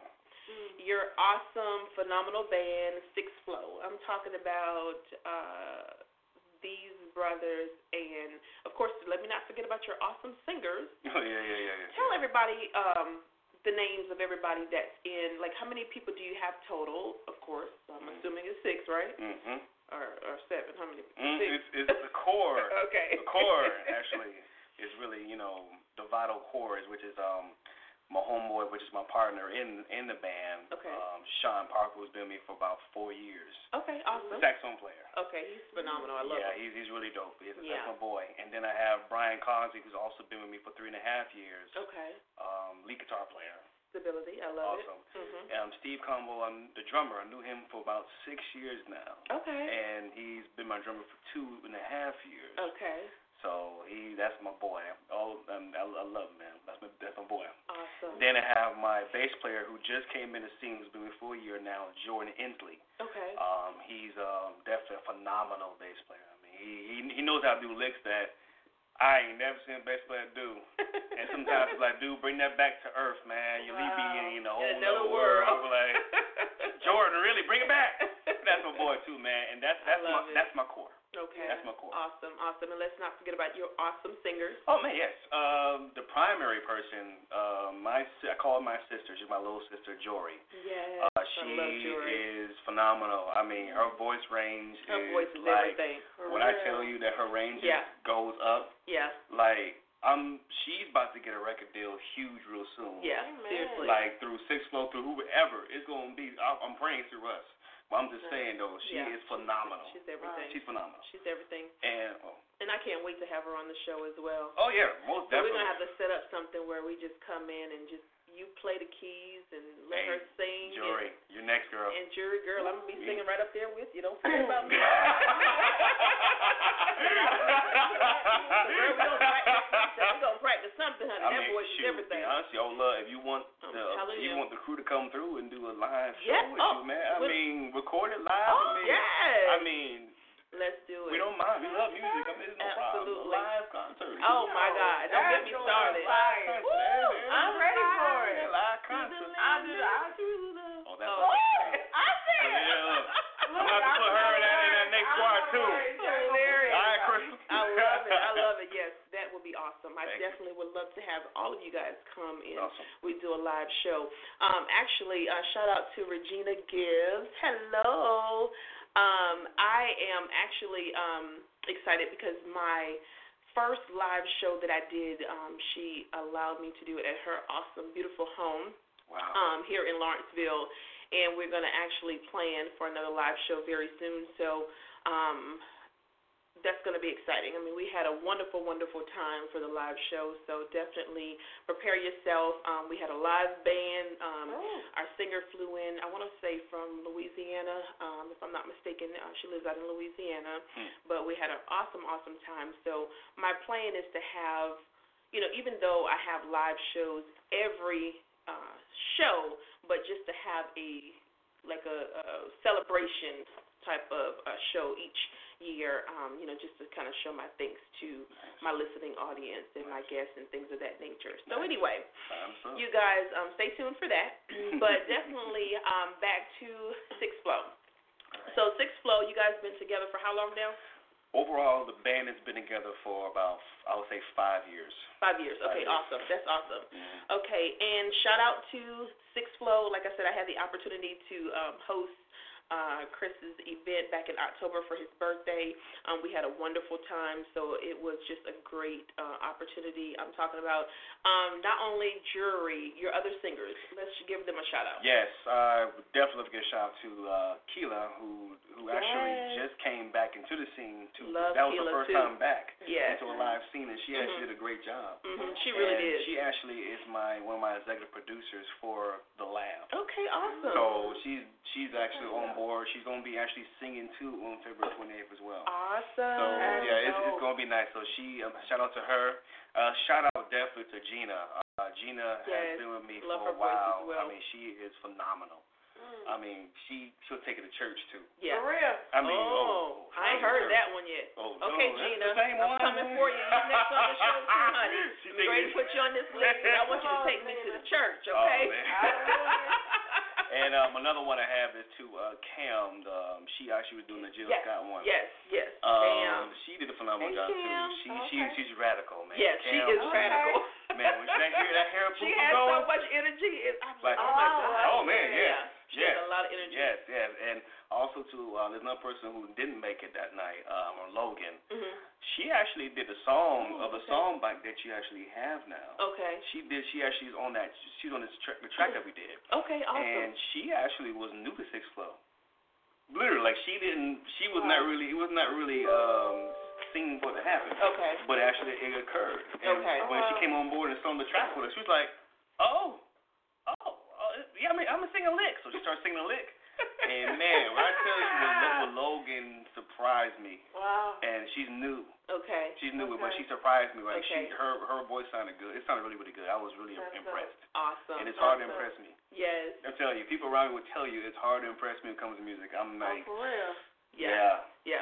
Mm. Your awesome, phenomenal band, Six Flow. I'm talking about uh, these brothers, and of course, let me not forget about your awesome singers. Oh yeah, yeah, yeah. yeah. Tell everybody um, the names of everybody that's in. Like, how many people do you have total? Of course, I'm mm. assuming it's six, right? Mm-hmm. Or, or seven? How many? Mm, six. It's, it's the core. Okay. The core actually is really, you know, the vital core, is which is um my homeboy, which is my partner in in the band. Okay. Um, Sean Parker, who's been with me for about four years. Okay, awesome. Saxophone player. Okay, he's phenomenal. I love yeah, him. Yeah, he's he's really dope. He's yeah. That's my boy. And then I have Brian Cosby, who's also been with me for three and a half years. Okay. Um, lead guitar player. Stability, I love awesome. it. Mm-hmm. Um, Steve Combo, I'm the drummer. I knew him for about six years now. Okay. And he's been my drummer for two and a half years. Okay. So he, that's my boy. Oh, um, I, I love him, man. That's my, that's my boy. Awesome. Then I have my bass player who just came in the scene, who's been with me for a year now, Jordan Inslee. Okay. Um, he's um definitely a phenomenal bass player. I mean, he he, he knows how to do licks that I ain't never seen a bass player do. And sometimes it's like, dude, bring that back to earth, man. You wow. leave me in a whole in other world. I'm like, Jordan, really, bring it back. That's my boy too, man. And that's that's my it. that's my core. Okay. That's my core. Awesome, awesome. And let's not forget about your awesome singers. Oh man, yes. Um, the primary person, uh, my I call her my sister. She's my little sister, Jory. Yes. Uh, she I love Jory. is phenomenal. I mean, her voice range her is voice is like everything. when I tell you that her range yeah. goes up. Yeah. Like I'm, she's about to get a record deal huge real soon. Yeah. Amen. Seriously. Like through Six Flow, through whoever, it's gonna be. I'm praying through us. But I'm just saying though, she yeah. is phenomenal. She's everything. She's phenomenal. She's everything. And oh. And I can't wait to have her on the show as well. Oh yeah, most so definitely. We're gonna have to set up something where we just come in and just you play the keys and let hey, her sing. Jory, and, your next girl. And Jury girl, I'm gonna be singing right up there with you. Don't forget about me. So girl, we gonna practice. We gonna practice something, honey. I that mean, voice shoot, is everything. Be honest, y'all love if you want I'm the you. you want the crew to come through and do a live show yeah. with oh, you, man. I with, mean, record it live. Oh, I mean, yes. I mean. Let's do it. We don't mind. We love music. I mean, it's no Absolutely. problem. A live concert. Oh, my God. Don't get me started. Woo, I'm ready for it. Live concert. I'll do that. Oh, that's oh. I see it. Yeah. I'm going to put her in that, in that next part, too. Hilarious. All right, Chris. I love it. I love it. Yes, that would be awesome. I Thank definitely you. would love to have all of you guys come in. Awesome. We do a live show. Um, actually, uh, shout out to Regina Gibbs. Hello. Um, I am actually um, excited because my first live show that I did, um, she allowed me to do it at her awesome, beautiful home wow. um, here in Lawrenceville, and we're going to actually plan for another live show very soon. So um, that's going to be exciting. I mean, we had a wonderful, wonderful time for the live show, so definitely prepare yourself. Um, we had a live band. Um, oh. Our singer flew in, I want to say from Louisiana, um, if I'm not mistaken. Uh, she lives out in Louisiana, hmm. but we had an awesome, awesome time. So my plan is to have, you know, even though I have live shows every uh, show, but just to have a, like a, a celebration type of uh, show each year, um, you know, just to kind of show my thanks to my listening audience and my guests and things of that nature. So anyway, you guys um, stay tuned for that. But definitely um, back to Six Flow. So Six Flow, you guys been together for how long now? Overall, the band has been together for about, I would say, five years. Five years. Okay, five years. awesome. That's awesome. Mm-hmm. Okay, and shout out to Six Flow. Like I said, I had the opportunity to um, host Uh, Chris's event back in October for his birthday. Um, we had a wonderful time, so it was just a great uh, opportunity. I'm talking about um, not only Jury, your other singers. Let's give them a shout out. Yes, I uh, would definitely give a shout out to uh, Keela, who who yes. actually just came back into Keela scene too. Love that was Keela her first too. time back Yes. into a live scene, and she Mhm. actually did a great job. Mhm. She really and did. She actually is my one of my executive producers for The Lab. Okay, awesome. So she's she's actually on board. She's gonna be actually singing too on February twenty-eighth as well. Awesome. So yeah, it's, it's gonna be nice. So she um, shout out to her. Uh, shout out definitely to Gina. Uh, Gina yes. has been with me Love for a her voice while. as well. I mean, she is phenomenal. Mm. I mean, she she'll take it to church too. Yeah. For real. I mean, oh, oh, I ain't heard that one yet. Oh, okay, no, Gina, that's the same I'm one. coming for you. You next on the show too, honey. She I'm ready to put you on this list. I want you to take me to the church, okay? Oh, and um, another one I have is to uh, Cam. Um, she actually was doing the Jill yes. Scott one. Yes, yes. Um, Cam. She did a phenomenal hey, job Cam. too. She okay. she she's radical, man. Yes, Cam, she is okay. radical. Man, when that hair that hair She poof has going, so much energy. It, I'm like, like, oh my oh, God. oh man, yeah. yeah. She yes. has a lot of energy. Yes, yes, and also to uh, there's another person who didn't make it that night, um, or Logan. Mhm. She actually did the song Oh, of the okay. song bike that you actually have now. Okay. She did. She actually is on that. She's on this track, the track that we did. Okay, awesome. And she actually was new to Six Flow. Literally, like she didn't. She was not really. It was not really um, seen for it to happen. Okay. But actually, it occurred. And Okay. when she came on board and sung the track with us, she was like, "Oh, oh, oh yeah. I mean, I'm gonna sing a lick." So she started singing a lick. And man, when I tell you, when Logan surprised me. Wow. And she's new. Okay. She's new, okay. but she surprised me. Like Okay. she, her, her voice sounded good. It sounded really, really good. I was really That's impressed. Awesome. And it's hard awesome. to impress me. Yes. I'm telling you, people around me would tell you it's hard to impress me when it comes to music. I'm like, Oh, for real. Yeah. yeah. Yeah.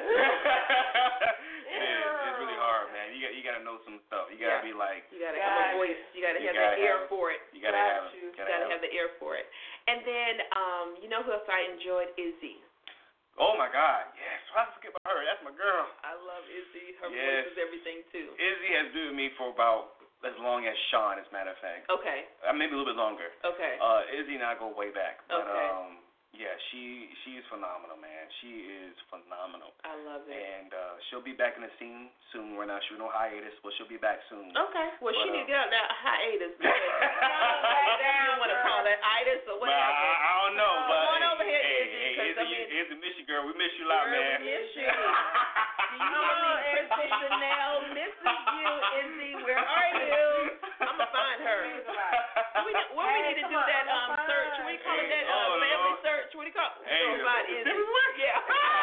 It is. It's really hard, man. You got, you got to know some stuff. You got to Yeah. be like, You gotta Got have a it. voice. You gotta You have gotta the ear have- for it. you got to Got have it. you. You Gotta gotta have have the ear for it. And then, um, you know who else I enjoyed? Izzy. Oh my God, yes. Why did I forget about her? That's my girl. I love Izzy. Her Yes. voice is everything too. Izzy has been with me for about as long as Sean, as a matter of fact. Okay. Uh, maybe a little bit longer. Okay. Uh, Izzy and I go way back. But Okay. um, yeah, she she's phenomenal, man. She is phenomenal. I love it. And uh, she'll be back in the scene soon. Right now, she's no hiatus, but she'll be back soon. Okay. Well, But, she uh, need to get out that hiatus. Come on back down, You want to girl. call that itis or But I, whatever? I don't know, Come but on over here, hey, Izzy, hey, 'cause, Izzy, I mean- Izzy, miss you, girl. We miss you a lot, Girl, man. we miss you. Do you hear me? Kristen Chanel misses you, Izzy. Where are you? I'm gonna find her. We, where we need to do that um search? What do you call it? That uh, Oh, family Lord. search? What do you call it? Hey, We gonna find Izzy. Yeah.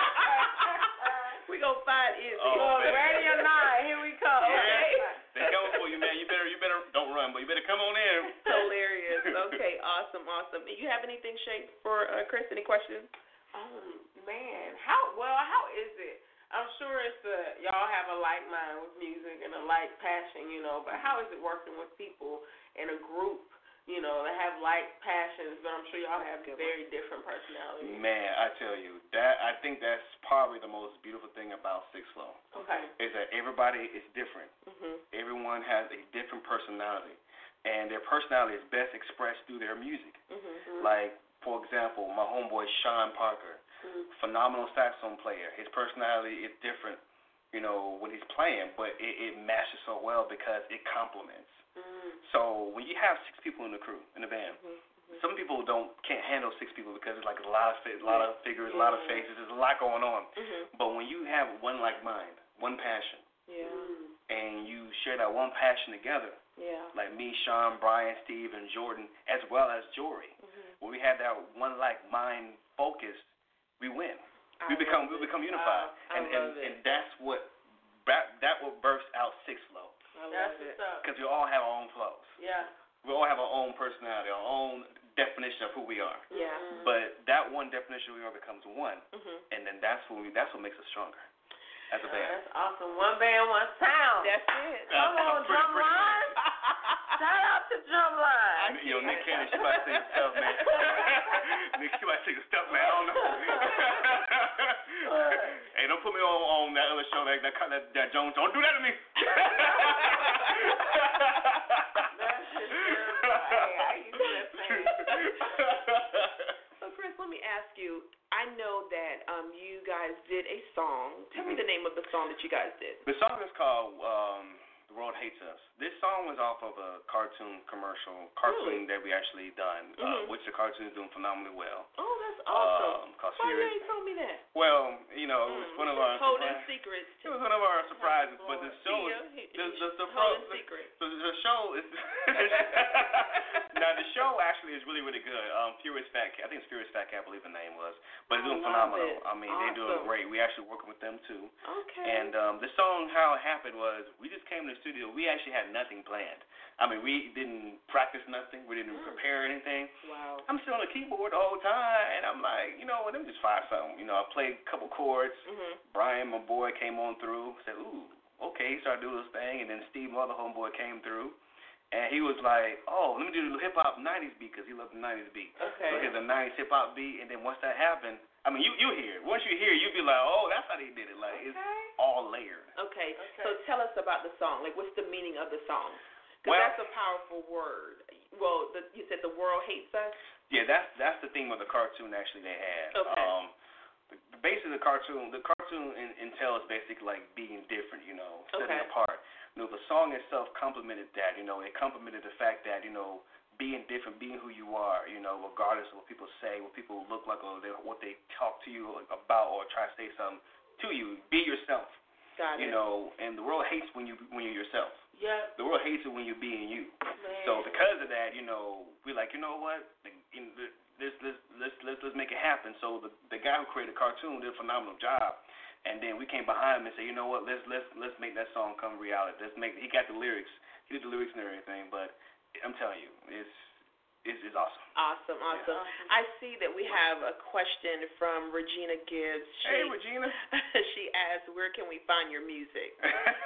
We gonna find Izzy. Oh, Well, man. ready or not, here we come. Okay. They coming for you, man. You better, you better don't run, but you better come on in. Hilarious. Okay. Awesome. Awesome. You have anything, Shay, for uh, Chris? Any questions? Oh man, how well? How is it? I'm sure it's a y'all have a like mind with music and a like passion, you know. But how is it working with people in a group, you know, that have like passions? But I'm sure y'all have very different personalities. Man, I tell you that I think that's probably the most beautiful thing about Six Flow Okay. is that everybody is different. Mhm. Everyone has a different personality, and their personality is best expressed through their music. Mhm. Like, for example, my homeboy Sean Parker, Mhm. phenomenal saxophone player. His personality is different, you know, when he's playing, but it, it matches so well because it complements. Mhm. So when you have six people in the crew, in the band, Mhm. some people don't can't handle six people because it's like a lot of fi- a lot of figures, a lot of faces, there's a lot going on. Mhm. But when you have one like mind, one passion, Yeah. Mhm. and you share that one passion together, Yeah. like me, Sean, Brian, Steve, and Jordan, as well as Jory, Mhm. when we have that one like mind focus, we win. I We become love we it. become unified, I and love and, it. and that's what that that what bursts out Six Flow, I love That's it. what's up. because we all have our own flaws. Yeah. We all have our own personality, our own definition of who we are. Yeah. Mhm. But that one definition of who we are becomes one, Mhm. and then that's what we that's what makes us stronger as a Oh, band. that's awesome. One band, one sound. That's it. Come on, Pretty- pretty Drumline. Shout out to Drumline. Yo, Nick Cannon, she about to say stuff, man. Nick, she about to say stuff, man. I don't know. Hey, don't put me on on that other show, that that, that, that Jones. Don't do that to me. That's just terrible. Hey, I used to that thing. So, Chris, let me ask you. I know that um, you guys did a song. Tell me the name of the song that you guys did. The song is called um, "The World Hates Us." This song was off of a cartoon commercial, cartoon Really? that we actually done, Mhm. uh, which the cartoon is doing phenomenally well. Oh, that's Awesome. Um, called Why you Furious. ain't told me that? Well, you know, it was Mm, one of our holding surprises. secrets. It was one of our surprises, but the show, Tia, is, he- the, he- the, the, holding the, secrets. the, the show is, now the show actually is really, really good. Um, Furious Fat Cat, I think it's Furious Fat Cat, I believe the name was, but it's I doing love phenomenal. it. I mean, they're doing Awesome. great. We actually working with them too. Okay. And um, the song, how it happened was, we just came to the studio. We actually had nothing planned. I mean, we didn't practice nothing. We didn't Mm. prepare anything. Wow. I'm sitting on the keyboard the whole time, and I'm like, you know what, let me just find something. You know, I played a couple chords. Mhm. Brian, my boy, came on through, said, ooh, okay. He started doing his thing, and then Steve, my other homeboy, came through. And he was like, oh, let me do the hip-hop nineties beat, because he loved the nineties beat. Okay. So here's the nineties hip-hop beat, and then once that happened, I mean, you you hear it. Once you hear it, you'll be like, oh, that's how they did it. Like, it's Okay. all layered. Okay. Okay. So tell us about the song. Like, what's the meaning of the song? Because Well- that's a powerful word. Well, the, you said the world hates us. Yeah, that's that's the theme of the cartoon actually they had. Okay. Um, the, the base of the cartoon, the cartoon in, entails basically like being different, you know, setting Okay. apart. You know, the song itself complemented that. You know, it complemented the fact that, you know, being different, being who you are, you know, regardless of what people say, what people look like, or they, what they talk to you about, or try to say something to you. Be yourself. Got You it. know, and the world hates when you when you're yourself. Yeah. The world hates it when you're being you. Man. So because of that, you know, we're like, you know what? The, in the, let's let's let's let's let's make it happen. So the the guy who created the cartoon did a phenomenal job, and then we came behind him and said, you know what? Let's let's let's make that song come reality. Let's make. He got the lyrics. He did the lyrics and everything. But I'm telling you, it's it's, it's awesome. Awesome, awesome. Yeah. I see that we have a question from Regina Gibbs. She, Hey, Regina. she asked, where can we find your music?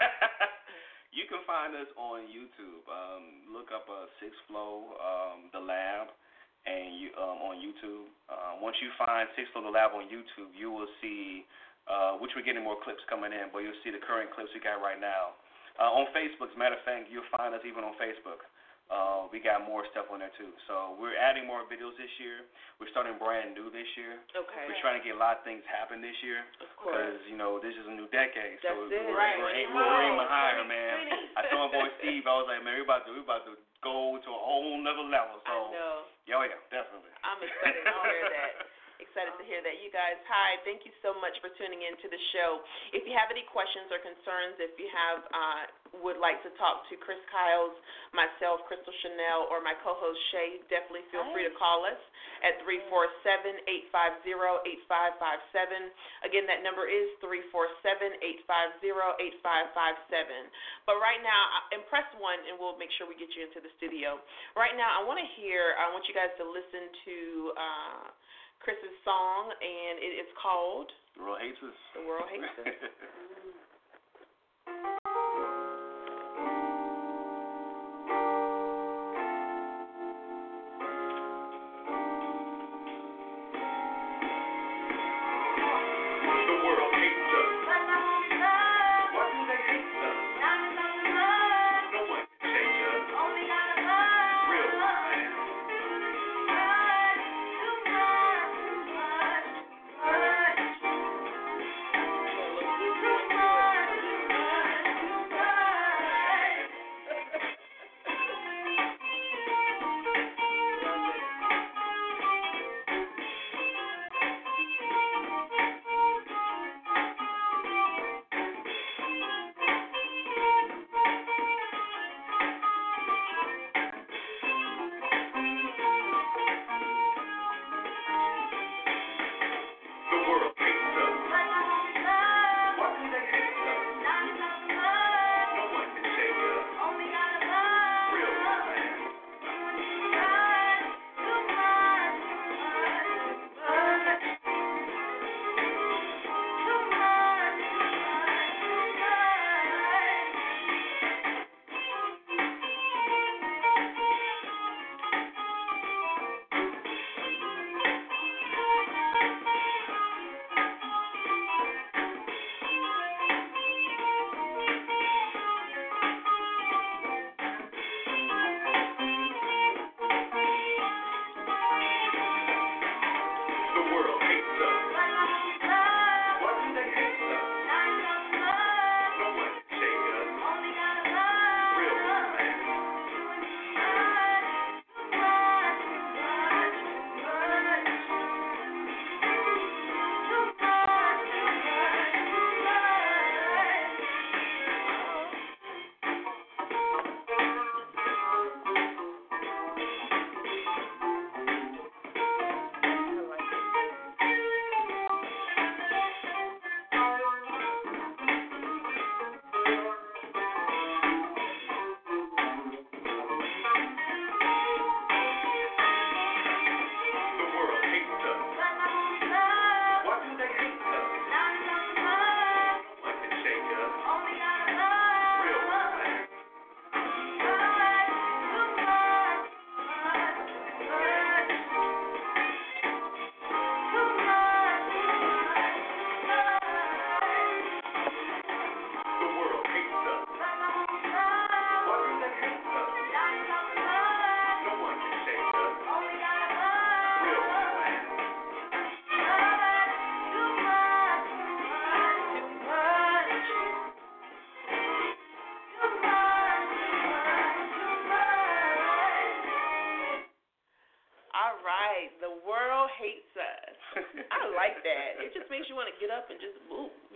You can find us on YouTube. Um, look up uh, Six Flow, um, The Lab, and you um, on YouTube. Uh, once you find Six Flow, The Lab on YouTube, you will see, uh, which we're getting more clips coming in, but you'll see the current clips we got right now. Uh, on Facebook, as a matter of fact, you'll find us even on Facebook. Uh, we got more stuff on there too. So we're adding more videos this year. We're starting brand new this year. Okay. We're trying to get a lot of things happen this year. Of course. Because, you know, this is a new decade. That's so it. we're, Right. we're, Come we're, we're on. aiming higher, man. I told my boy Steve, I was like, man, we're about to, we're about to go to a whole nother level. So, I know. Yeah, oh, yeah, definitely. I'm excited to hear that. Excited to hear that. You guys, hi. Thank you so much for tuning in to the show. If you have any questions or concerns, if you have uh, would like to talk to Chris Kyles, myself, Crystal Chanel, or my co-host Shay, definitely feel free to call us at three four seven, eight five zero, eight five five seven. Again, that number is three four seven, eight five zero, eight five five seven. But right now, impress one, and we'll make sure we get you into the studio. Right now, I want to hear, I want you guys to listen to uh, Chris's song, and it is called The World Hates Us. The World Hates Us. Too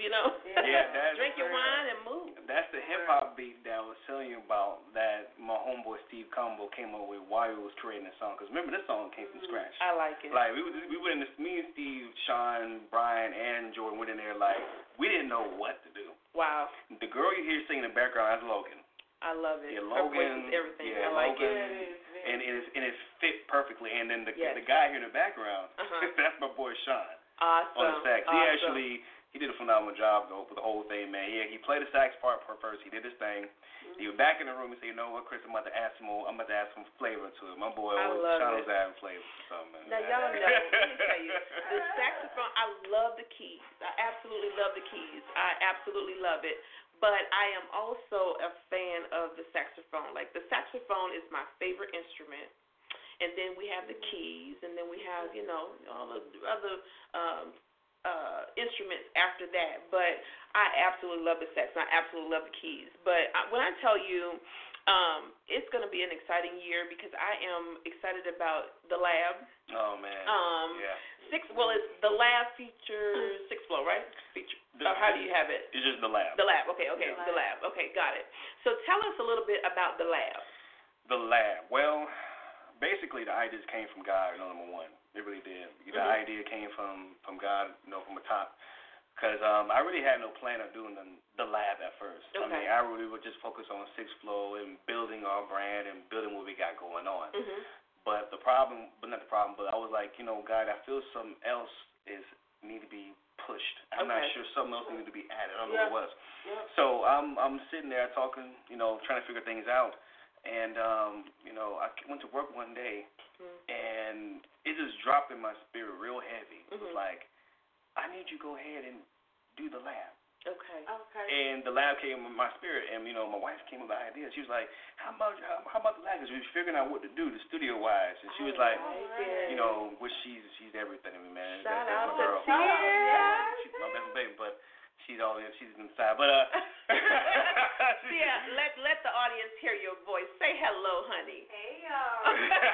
you know. Yeah, that's drink your wine and move. That's the hip hop beat that I was telling you about that my homeboy Steve Combo came up with while he was creating the song. Because remember, this song came from scratch. I like it. Like we was, we went in this, me and Steve, Sean, Brian, and Jordan went in there like we didn't know what to do. Wow. The girl you hear singing in the background is Logan. I love it. Yeah, Her voice Logan. is everything. Yeah, I like Logan, it. And it is and it fit perfectly. And then the Yes. the guy here in the background, Uh-huh. that's my boy Sean. Awesome. On the sax. He awesome. actually he did a phenomenal job though for the whole thing, man. Yeah, he played the sax part first. He did his thing. Mm-hmm. He was back in the room and said, you know what, Chris, I'm about to add some more. I'm about to add some flavor to it. My boy I always love Sean it. was adding flavor to something, man. Now y'all know. Let me tell you, the saxophone. I love the keys. I absolutely love the keys. I absolutely love it. But I am also a fan of the saxophone. Like the saxophone is my favorite instrument. And then we have the keys, and then we have, you know, all the other um, uh, instruments after that. But I absolutely love the sax, and I absolutely love the keys. But I, when I tell you, um, it's going to be an exciting year because I am excited about the lab. Oh man. Um, yeah. Six. Well, it's the lab features Six Flow, right? Feature. The, or how do you have it? It's just the lab. The lab. Okay. Okay. Yeah. The lab. Okay. Got it. So tell us a little bit about the lab. The lab. Well, basically the ideas came from God. You know, number one, it really did. The Mm-hmm. idea came from from God. You know, from the top. Because um, I really had no plan of doing the, the lab at first. Okay. I mean, I really would just focus on Six Flow and building our brand and building what we got going on. Mm-hmm. But the problem, but not the problem, but I was like, you know, God, I feel something else is need to be pushed. I'm Okay. not sure something else needed to be added. I don't Yeah. know what it was. Yeah. So I'm I'm sitting there talking, you know, trying to figure things out. And, um, you know, I went to work one day, Mm-hmm. and it just dropped in my spirit real heavy. It was Mhm. like, I need you to go ahead and do the lab. Okay. Okay. And the lab came in my spirit, and, you know, my wife came up with the idea. She was like, how about how, how about the lab? Because we was figuring out what to do, the studio-wise. And she was like, Right. you know, which she's she's everything to me, man. Shout That, out that's my to girl. Tia. She's my best baby, but she's all in, she's inside. But uh, Tia, let let the audience hear your voice. Say hello, honey. Hey, y'all.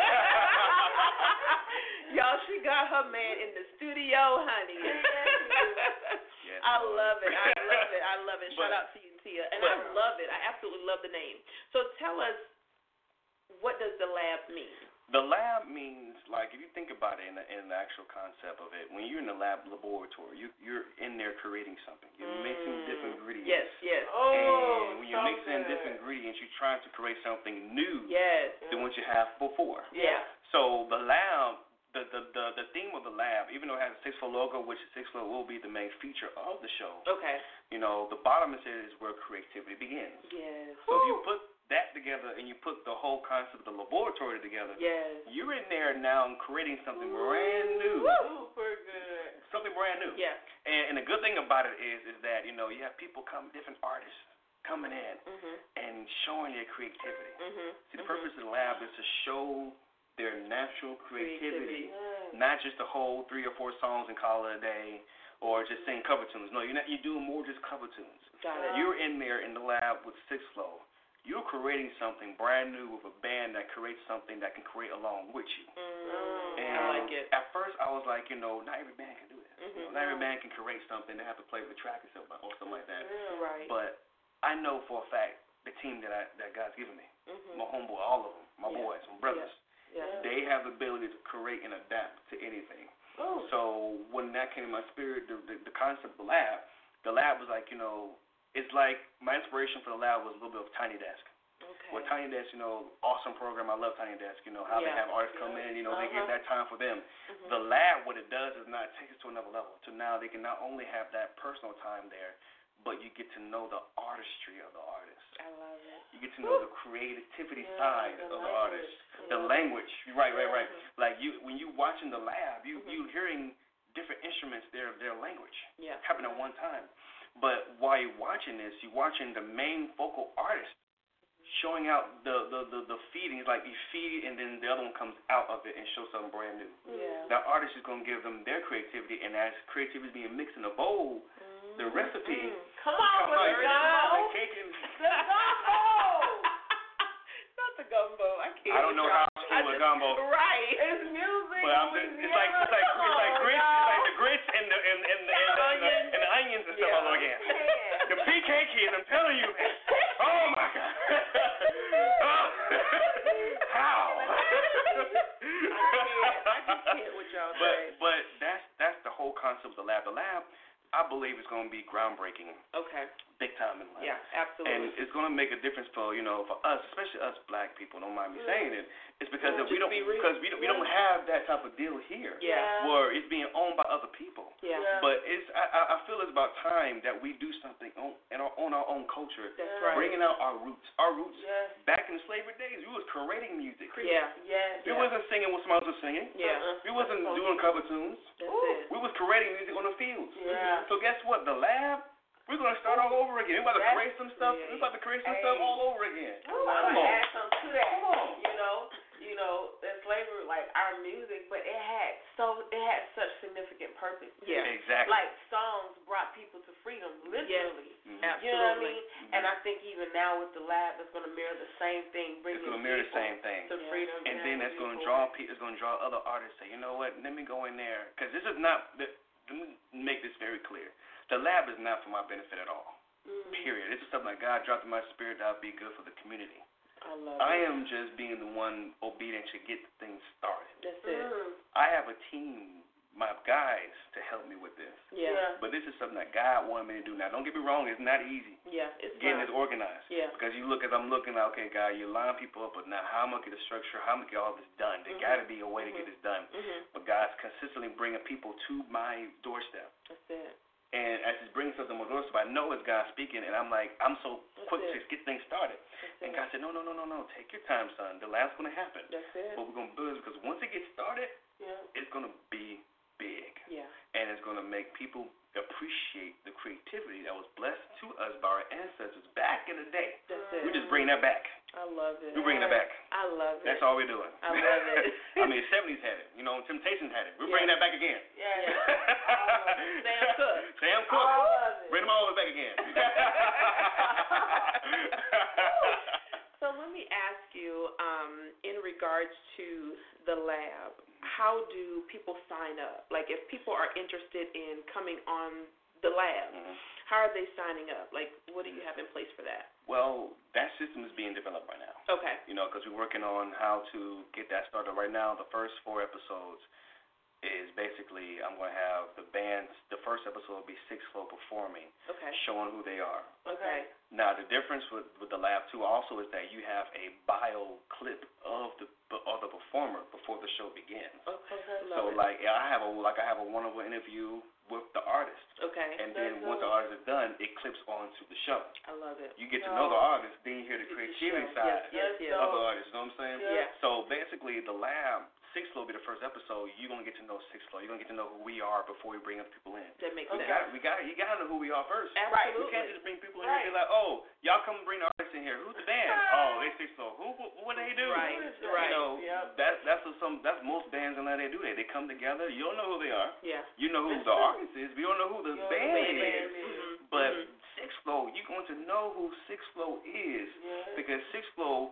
Y'all, she got her man in the studio, honey. Yes, I Lord. love it. I love it. I love it. Shout But- out to you, Tia. And but- I love it. I absolutely love the name. So tell us, what does the lab mean? The lab means, like, if you think about it in the, in the actual concept of it, when you're in the lab laboratory, you, you're in there creating something. You're mixing different ingredients. Yes, yes. Oh, And when you're so mixing good. different ingredients, you're trying to create something new Yes. than what you have before. Yeah. So the lab, the, the, the, the theme of the lab, even though it has a Six Flow logo, which Six Flow will be the main feature of the show, Okay. you know, the bottom is is where creativity begins. Yes. So if you put that together and you put the whole concept of the laboratory together, Yes. you're in there now creating something brand new. Super good. Something brand new. Yeah. And, and the good thing about it is is that, you know, you have people come, different artists coming in Mhm. and showing their creativity. Mhm. See, the Mhm. purpose of the lab is to show their natural creativity, Creativity. not just the whole three or four songs and call it a day or just sing cover tunes. No, you're not. You're doing more just cover tunes. Got it. You're in there in the lab with Six Flow. You're creating something brand new with a band that creates something that can create along with you. Mm, And I like it. at first, I was like, you know, not every band can do that. You know, Mhm. not every band can create something. They have to play with the track or something, or something like that. Right. But I know for a fact the team that I, that God's given me, Mhm. my homeboy, all of them, my Yeah. boys, my brothers, Yeah. they have the ability to create and adapt to anything. Ooh. So when that came in my spirit, the, the, the concept of the lab, the lab was like, you know, it's like my inspiration for the lab was a little bit of Tiny Desk. Okay. Well, Tiny Desk, you know, awesome program. I love Tiny Desk. You know, how Yeah. they have artists come in, you know, they Uh-huh. give that time for them. Mhm. The lab, what it does is not take it to another level. So now they can not only have that personal time there, but you get to know the artistry of the artist. I love it. You get to know the creativity Yeah, side the of the language. artist. The Yeah. language. Right, right, right. Mhm. Like you, when you watching the lab, you Mhm. you hearing different instruments, their their language Yeah. happen at one time. But while you're watching this, you're watching the main focal artist showing out the the the, the feeding. It's like you feed, and then the other one comes out of it and shows something brand new. Yeah. The artist is going to give them their creativity, and as creativity is being mixed in a bowl, the recipe Mm. Come on, comes out. with the gumbo. The cake and The gumbo. Not the gumbo. I can't. I don't know how to I do a just- gumbo. Right. It's music. But I'm just, it's like it's like it's like grits, it's like the grits and the and and, and, and, the, and the onions and stuff all over again. telling you, man. Oh my God. How? I just can't with y'all But say. but that's that's the whole concept of the lab. The lab, I believe, is going to be groundbreaking, Okay. big time in life. Yeah, absolutely. And it's going to make a difference for, you know, for us, especially us black people. Don't mind me Mm. saying it. It's because Yeah, if we just don't, be real. because we don't, we don't have that type of deal here, Yeah. where it's being owned by other people. Yeah. Yeah. But it's, I, I I feel it's about time that we do something on, in our, on our own culture, That's Yeah. right. bringing out our roots. Our roots. Yes. Back in the slavery days, we was creating music. Yeah. Yes. We wasn't singing what somebody was singing. Yeah. Uh-uh. We wasn't doing cover tunes. That's Ooh. it. We was creating music on the fields. Yeah. So guess what? The lab, we're gonna start all over again. We're about to That's- create some stuff. We're about to create some Hey. stuff all over again. Ooh, Come I'm gonna on. add something to that. Come on. You know, you know, that slavery, like our music, but it had so it had such significant purpose. Yeah. Exactly. Like songs brought people to freedom, literally. Mhm. Absolutely. You know what I mean? Mhm. And I think even now with the lab, it's gonna mirror the same thing, bringing It's gonna mirror the people same thing. to Yeah. freedom. And yeah, then that's beautiful. gonna draw people. It's gonna draw other artists. Say, you know what? Let me go in there, because this is not. The, let me make this very clear. The lab is not for my benefit at all. Mm. Period. This is something that God dropped in my spirit that would be good for the community. I love I it. am just being the one obedient to get things started. That's it. Mm. I have a team, my guys, to help me with this. Yeah. Yeah. But this is something that God wanted me to do. Now, don't get me wrong, it's not easy Yeah. It's getting fun. this organized. Yeah. Because you look, as I'm looking, okay, God, you line people up, but now how am I going to get the structure? How am I going to get all this done? There Mhm. got to be a way to Mhm. get this done. Mhm. But God's consistently bringing people to my doorstep. That's it. And as He's bringing stuff to my doorstep, I know it's God speaking, and I'm like, I'm so That's quick it. to get things started. That's And it. God said, no, no, no, no, no, take your time, son. The lab's going to happen. That's it. But we're going to build it, because once it gets started, Yeah. it's going to be big. Yeah. And it's going to make people appreciate the creativity that was blessed to us by our ancestors back in the day. That's it. We just bring that back. I love it. We bring that back. I love it. That's all we're doing. I love it. I mean, seventies had it. You know, Temptations had it. We're Yeah. bringing that back again. Yeah. Yeah. All of it. Sam Cooke. Sam Cooke. All of it. Bring them all the way back again. So let me ask you, um, in regards to the lab, how do people sign up? Like, if people are interested in coming on the lab, Mhm. how are they signing up? Like, what do you have in place for that? Well, that system is being developed right now. Okay. You know, because we're working on how to get that started right now. The first four episodes is basically, I'm going to have the bands, the first episode will be Six Flow performing, Okay. showing who they are. Okay. Now, the difference with, with the lab, too, also is that you have a bio clip of the of the performer before the show begins. Okay. Love So, it. like, I have a like I have a one-on-one interview with the artist, Okay. and then That's once the dope. artist is done, it clips onto the show. I love it. You get to No. know the artist, then you hear the It's the creativity show. side Yes, yes, yes. of the artist. You know what I'm saying? Yeah. Yeah. So basically, the lab, Six Flow will be the first episode. You're gonna get to know Six Flow. You're gonna get to know who we are before we bring other people in. That makes We sense. got, we got, you gotta know who we are first. Right. We Absolutely. can't just bring people in Right. here and be like, oh, y'all come bring the artists in here. Who's the band? Oh, they Six Flow. Who? What, what they do? Right. What is that? Right. You know, Yep. that, that's what some. That's most bands in Atlanta they do. That they come together. You don't know who they are. Yeah. You know who That's the true. artist is, but you don't know who the You don't know band who the is. band is. Mhm. But Mhm. Six Flow, you're going to know who Six Flow is Yeah. because Six Flow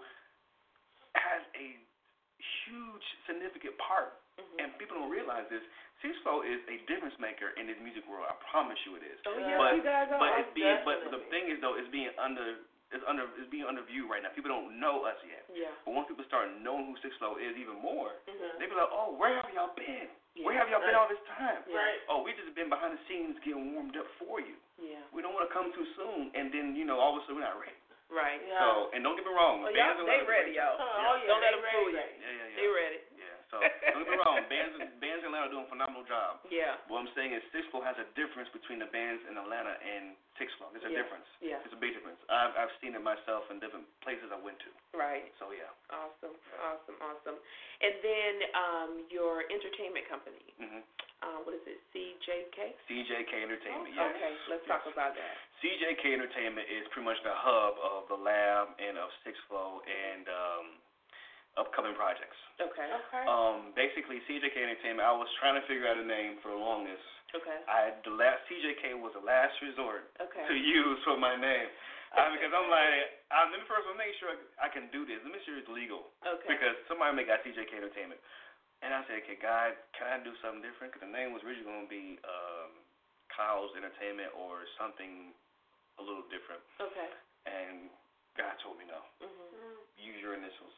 has a huge, significant part, Mhm. and people don't realize this. Six Flow is a difference maker in this music world. I promise you it is. Oh, Yeah. yeah. But you guys are. but it's being but the definitely. thing is though, it's being under it's under it's being under view right now. People don't know us yet. Yeah. But once people start knowing who Six Flow is even more, Mhm. they be like, oh, where have y'all been? Yeah. Where have y'all been Right. all this time? Yeah. Right. Oh, we just been behind the scenes getting warmed up for you. Yeah. We don't want to come too soon, and then you know all of a sudden we're not ready. Right. Yeah. So, and don't get me wrong, Well, bands y'all are stay allowed to ready, break- y'all. Oh, yeah. Don't let they them fool ready, you. ready. Yeah, yeah, yeah. Stay ready. Yeah. So don't get me wrong, bands bands in Atlanta are doing a phenomenal job. Yeah. What I'm saying is Six Flow has a difference between the bands in Atlanta and Six Flow. There's a Yeah. difference. Yeah. It's a big difference. I've I've seen it myself in different places I went to. Right. So yeah. Awesome. Awesome. Awesome. And then um, your entertainment company. Mhm. Um, what is it? C J K. C J K Entertainment. Yes. Okay. Let's Yes. talk about that. C J K Entertainment is pretty much the hub of the lab and of Six Flow and um, upcoming projects. Okay. Okay. Um, basically, C J K Entertainment. I was trying to figure out a name for the longest. Okay. I the last C J K was the last resort Okay. to use for my name, uh, because I'm like, I, let me first make sure I can do this. Let me make sure it's legal, Okay. because somebody may got C J K Entertainment, and I said, okay, God, can I do something different? Because the name was originally going to be um, Kyle's Entertainment or something a little different. Okay. and God told me no. Mm-hmm. Use your initials.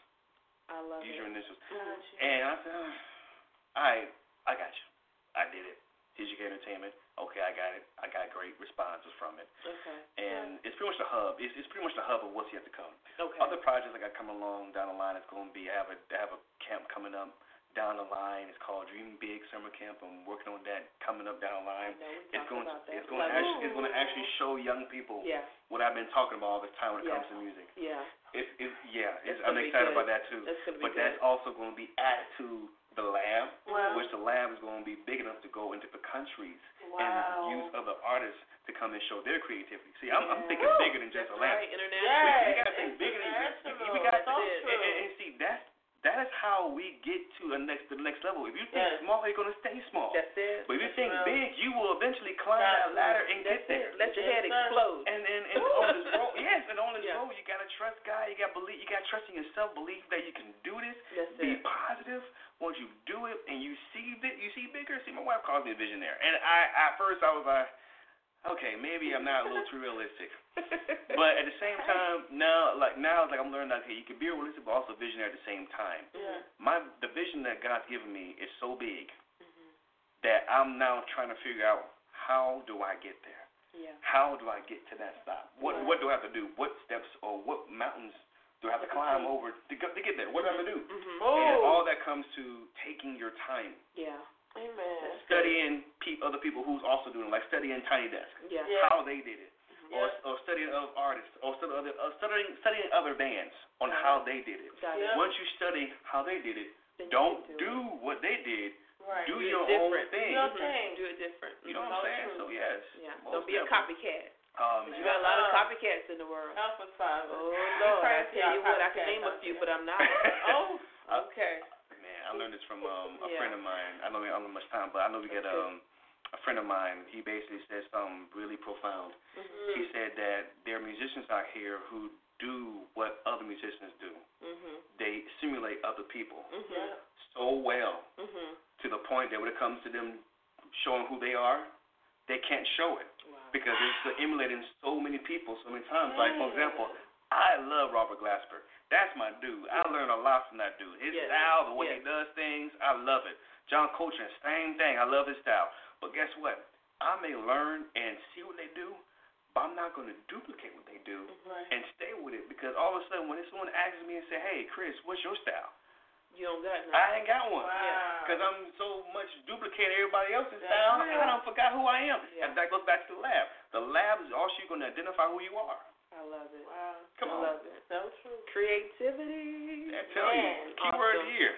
I love Use it. your initials. Mm-hmm. And I said, oh, all right, I got you. I did it. T G K Entertainment. Okay, I got it. I got great responses from it. Okay. And yeah. it's pretty much the hub. It's, it's pretty much the hub of what's yet to come. Okay. Other projects I got coming along down the line is going to be, I have a, I have a camp coming up down the line. It's called Dream Big Summer Camp. I'm working on that coming up down the line. I know, we it's going about to, that. it's going to actually, it's going to actually show young people yeah. what I've been talking about all this time when it yeah. comes to music. Yeah. It's, it's yeah. It's, It's I'm excited about that too. That's gonna be but good. that's also going to be added to the lab, wow. which the lab is going to be big enough to go into the countries wow. and use other artists to come and show their creativity. See, I'm, yeah. I'm thinking bigger than just that's a lab. Right. International. We, Yes. we got to think bigger than just. We got to so and, and, and see that's that is how we get to the next the next level. If you think yes. small, you're going to stay small. That's it. But if you that's think real. big, you will eventually climb that's that ladder it. and get there. Let your yes, head sir. explode. And and, and on this road, yes, and on this yeah. road, you got to trust God. You got to believe. You got to trust in yourself. Believe that you can do this. That's Be it. positive. Once you do it and you see big, you see bigger. See, my wife calls me a visionary, and I at first I was like, okay, maybe I'm not a little too realistic. But at the same time, now like now it's like I'm learning that okay, you can be realistic but also visionary at the same time. Yeah. My the vision that God's given me is so big mm-hmm. that I'm now trying to figure out how do I get there? Yeah. How do I get to that stop? What yeah. what do I have to do? What steps or what mountains do I have to climb over to go, to get there? What do I have to do? Mm-hmm. And all that comes to taking your time. Yeah. Amen. Studying pe- other people who's also doing it, like studying Tiny Desk, Yeah. Yeah. how they did it, Mm-hmm. or or studying other artists, or study other, uh, studying studying other bands on Got how it. they did it. Got Yeah. it. Once you study how they did it, Then you don't can do it. what they did. Right. Do Do it your own different. thing. Do your Mhm. thing. Do it different. You know Mhm. what I'm saying? true. So yes. Yeah. most Don't be a definitely. copycat. Um, You got a lot of Uh-uh. copycats in the world. Emphasize it. Oh Be Lord, I crazy tell you about what, I can copycats name a out few, there. but I'm not. Oh, Uh, okay. Man, I learned this from um, a Yeah. friend of mine. I know we don't have much time, but I know we get Okay. um, a friend of mine. He basically said something really profound. Mhm. He said that there are musicians out here who do what other musicians do. Mhm. They simulate other people Mhm. so well Mhm. to the point that when it comes to them showing who they are, they can't show it Wow. because it's emulating so many people so many times. Like, for example, I love Robert Glasper. That's my dude. I learned a lot from that dude. His Yes. style, the way Yes. he does things, I love it. John Coltrane, same thing. I love his style. But guess what? I may learn and see what they do, but I'm not going to duplicate what they do Right. and stay with it because all of a sudden when someone asks me and say, hey, Chris, what's your style? You don't got none. I ain't got one. Wow. Because I'm so much duplicating everybody else's That's style, real. I don't forgot who I am. Yeah. And that goes back to the lab. The lab is also going to identify who you are. I love it. Wow. Come I on. love it. So true. Creativity. I tell Man, you, keyword of awesome. the year.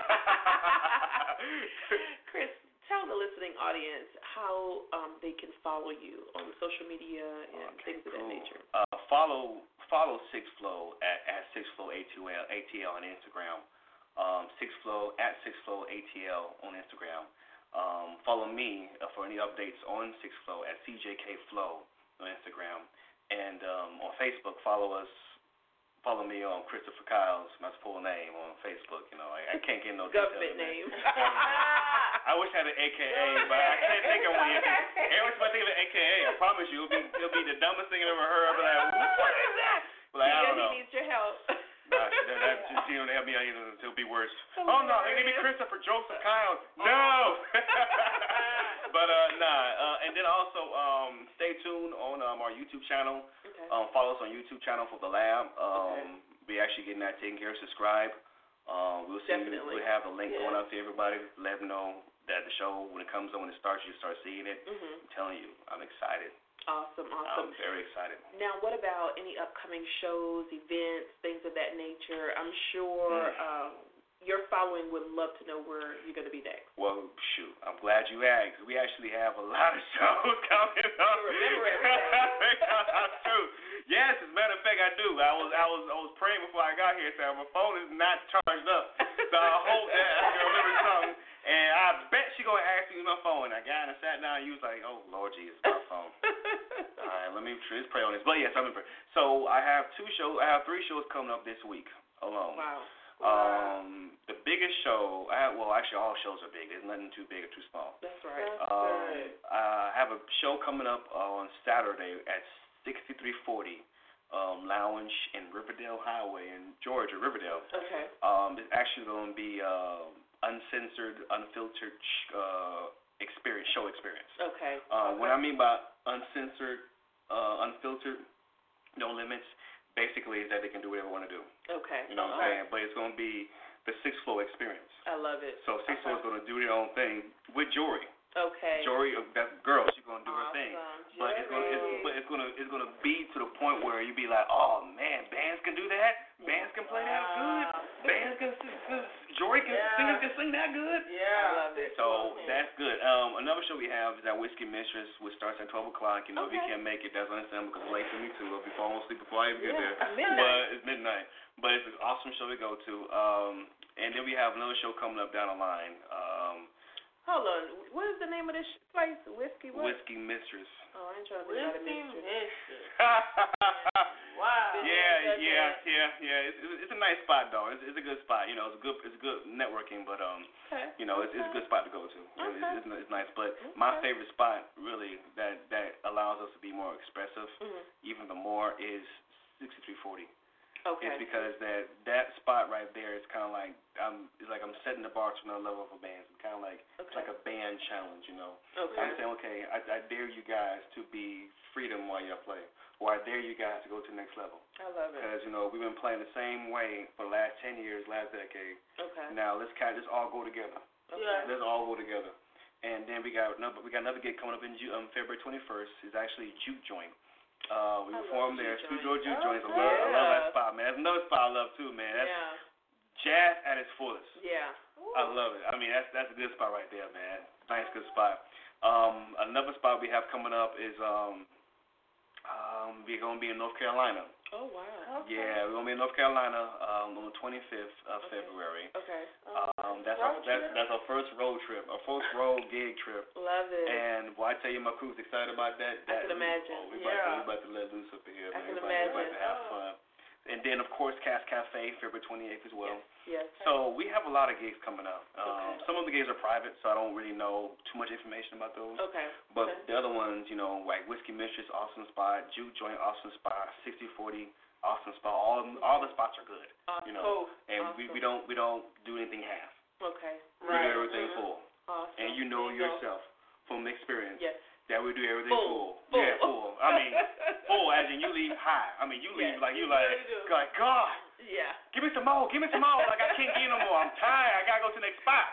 Chris, tell the listening audience how um, they can follow you on social media and Okay, things of that cool. nature. Uh, follow follow Six Flow at, at Six Flow A T L A T L on Instagram. Um, Six Flow at Six Flow A T L on Instagram. Um, follow me uh, for any updates on Six Flow at C J K Flow on Instagram. And um, on Facebook, follow us. Follow me on Christopher Kyles, my full name on Facebook. You know, I, I can't get no details. Government name. I wish I had an A K A, but I can't think of one yet. Every time I think of an A K A, I promise you, it'll be it'll be the dumbest thing I've ever heard. I'll be like, what is that? But like, I don't yeah, know. he needs your help. Nah, that, that just, you know, they help me out, you know, it'll be worse. Oh no, they need me Christopher Joseph Kyles. No. But uh, nah, uh, and then also um, stay tuned on um, our YouTube channel. Okay. Um, follow us on YouTube channel for the lab. Okay. Um, we actually getting that taken care of. Subscribe. Um, we'll see. Definitely. We'll have a link Yeah. going out to everybody. Let them know that the show, when it comes on, when it starts, you start seeing it. Mhm. I'm telling you, I'm excited. Awesome, awesome. I'm very excited. Now, what about any upcoming shows, events, things of that nature? I'm sure Mm. um, your following would love to know where you're going to be next. Well, shoot, I'm glad you asked. We actually have a lot of shows coming up. You remember everything. That's true. Yes, as a matter of fact, I do. I was, I was, I was praying before I got here, saying my phone is not charged up, so I hope that I can remember something. And I bet she gonna ask me my phone. And I got and I sat down. And you was like, "Oh Lord Jesus, my phone." All right, let me let's pray on this. But yes, I remember. So I have two shows. I have three shows coming up this week alone. Wow. Um, the biggest show, I have, well, actually all shows are big. There's nothing too big or too small. That's right. That's Um, good. I have a show coming up on Saturday at sixty-three forty um, Lounge in Riverdale Highway in Georgia, Riverdale. Okay. Um, it's actually going to be uh, uncensored, unfiltered uh, experience, show experience. Okay. Uh, okay. What I mean by uncensored, uh, unfiltered, no limits, basically is that they can do whatever they want to do. Okay. You know what I'm saying? But it's going to be the sixth floor experience. I love it. So sixth okay. floor is going to do their own thing with Jory. Okay. Jory, that girl, she's gonna do awesome. her thing, but it's gonna, it's, but it's gonna, it's gonna be to the point where you be like, oh man, bands can do that, bands can play that good, bands can, Jory can, yeah. singers can sing that good. Yeah, I love it. So that's good. Um, another show we have is that Whiskey Mistress, which starts at twelve o'clock. You know, okay. if you can't make it, that's understandable because it's late for me too. I'll be falling asleep before I even get yeah. there. Midnight. But it's midnight. But it's an awesome show to go to. Um, and then we have another show coming up down the line. Um. Hold on. What is the name of this place? Whiskey what? Whiskey Mistress. Oh, I ain't trying to think about a Whiskey mistress. Mistress. Wow. Yeah, yeah, yeah, yeah. It's, it's a nice spot though. It's, it's a good spot. You know, it's a good, it's a good networking. But um, okay. you know, it's, okay. it's a good spot to go to. Okay. It's, it's, it's nice. But okay. my favorite spot, really, that that allows us to be more expressive, mm-hmm. even the more, is sixty-three forty. Okay. It's because that that spot right there is kind of like um, it's like I'm setting the bar to another level of a band. It's kind of like okay. it's like a band challenge, you know. Okay. I'm saying, okay, I, I dare you guys to be freedom while y'all play, or I dare you guys to go to the next level. I love it. Because you know we've been playing the same way for the last ten years, last decade. Okay. Now let's kind of just all go together. Okay. Yeah. Let's all go together. And then we got another we got another gig coming up in Ju- um, February twenty-first. It's actually Juke Joint. Uh, we I performed there. Studio Juke oh, Joint. I yeah. love, I love that spot, man. That's another spot I love too, man. That's yeah. jazz at its fullest. Yeah. I love it. I mean, that's that's a good spot right there, man. Nice, good spot. Um, another spot we have coming up is um, um, we're gonna be in North Carolina. Oh wow. Okay. Yeah, we're gonna be in North Carolina um, on the twenty-fifth of okay. February. Okay. Um, that's our that's, that's our first road trip, our first road gig trip. Love it. And boy, I tell you, my crew's excited about that. I that can imagine. Oh, we yeah. about to, we about to let loose up here, I man. can we about, imagine. we about to have fun. And then, of course, Cass Cafe, February twenty-eighth as well. Yes. yes. So we have a lot of gigs coming up. Um, okay. Some of the gigs are private, so I don't really know too much information about those. Okay. But okay. the other ones, you know, like Whiskey Mistress, awesome spot, Juke Joint, awesome spot, sixty forty, awesome spot. All all the spots are good. Awesome. You know, cool. and awesome. we, we don't we don't do anything half. Okay. We right. do everything mm-hmm. full. Awesome. And you know there yourself you from experience. Yes. That we do everything full. full. full. Yeah, full. I mean, full as in you leave high. I mean, you leave yes, like you you like, really like God. Yeah. Give me some more. Give me some more. Like I can't get no more. I'm tired. I gotta go to the next spot.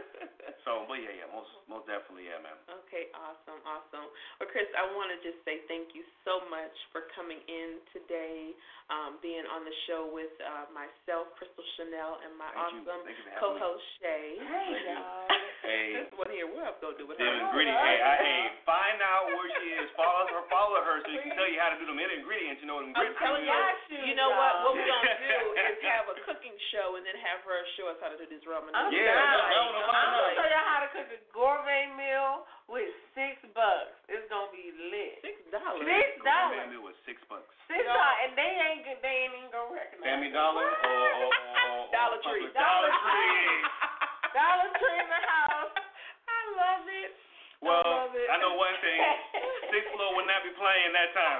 So, but yeah, yeah, most most definitely, yeah, man. Okay, awesome, awesome. Well, Chris, I want to just say thank you so much for coming in today, um, being on the show with uh, myself, Crystal Chanel, and my Thank awesome you. You co-host Shay. Hey, y'all. Hey. This one here, what else gonna do with Them her? ingredients. Hey, I, hey, find out where she is. Follow her. Follow her so you can tell you how to do them ingredients. You know what I'm ingredients. telling you you, know. you know what? What we're gonna do is have a cooking show and then have her show us how to do this ramen. I'm Yeah, down. that- that one I'm I'm gonna like- show y'all how to cook a gourmet meal with six bucks. It's gonna be lit. Six dollars. Six dollars. Family was six bucks. Six dollars, and they ain't good. They ain't even gonna recognize. Family it. Dollar or, or, or, or Dollar or Tree. Dollar Tree. Dollar Tree in the house. I love it. Well, I love it. I know one thing. Six Floor will not be playing that time.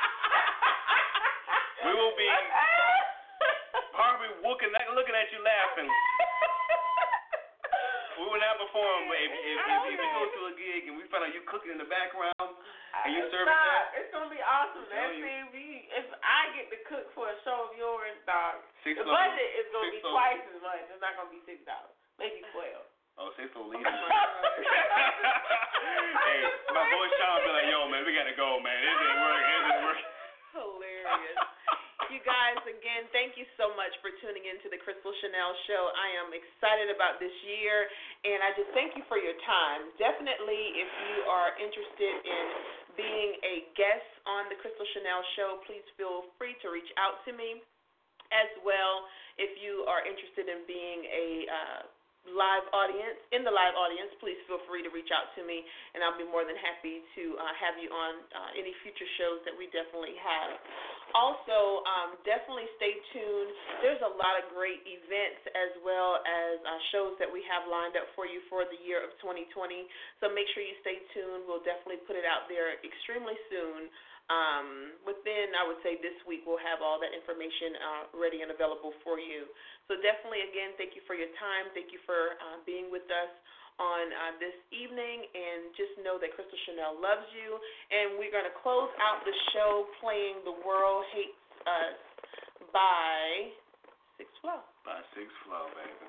We will be probably looking at, looking at you laughing. We will not perform, but if, if, if, if we go to a gig and we find out you cooking in the background and you serving Stop. that, It's gonna be awesome. tell Let's you. see if we, if I get to cook for a show of yours, dog. Six The Floor- budget is gonna Six be Floor- twice as much. It's not gonna be six dollars, maybe twelve. Oh, Six Floor leading. Hey, my boy Sean be like, yo, man, we gotta go, man. This ain't working. This ain't working. Hilarious. You guys, again, thank you so much for tuning in to the Crystal Chanel Show. I am excited about this year, and I just thank you for your time. Definitely, if you are interested in being a guest on the Crystal Chanel Show, please feel free to reach out to me. As well, if you are interested in being a uh, live audience, in the live audience, please feel free to reach out to me, and I'll be more than happy to uh, have you on uh, any future shows that we definitely have. Also, um, definitely stay tuned. There's a lot of great events as well as uh, shows that we have lined up for you for the year of twenty twenty, so make sure you stay tuned. We'll definitely put it out there extremely soon. Um, within I would say this week we'll have all that information uh, ready and available for you. So definitely, again, thank you for your time. Thank you for uh, being with us on uh, this evening, and just know that Crystal Chanel loves you. And we're going to close out the show playing The World Hates Us by Six Flow. By Six Flow, baby.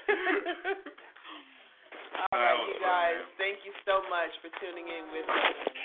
All right, you guys, thank you so much for tuning in with us.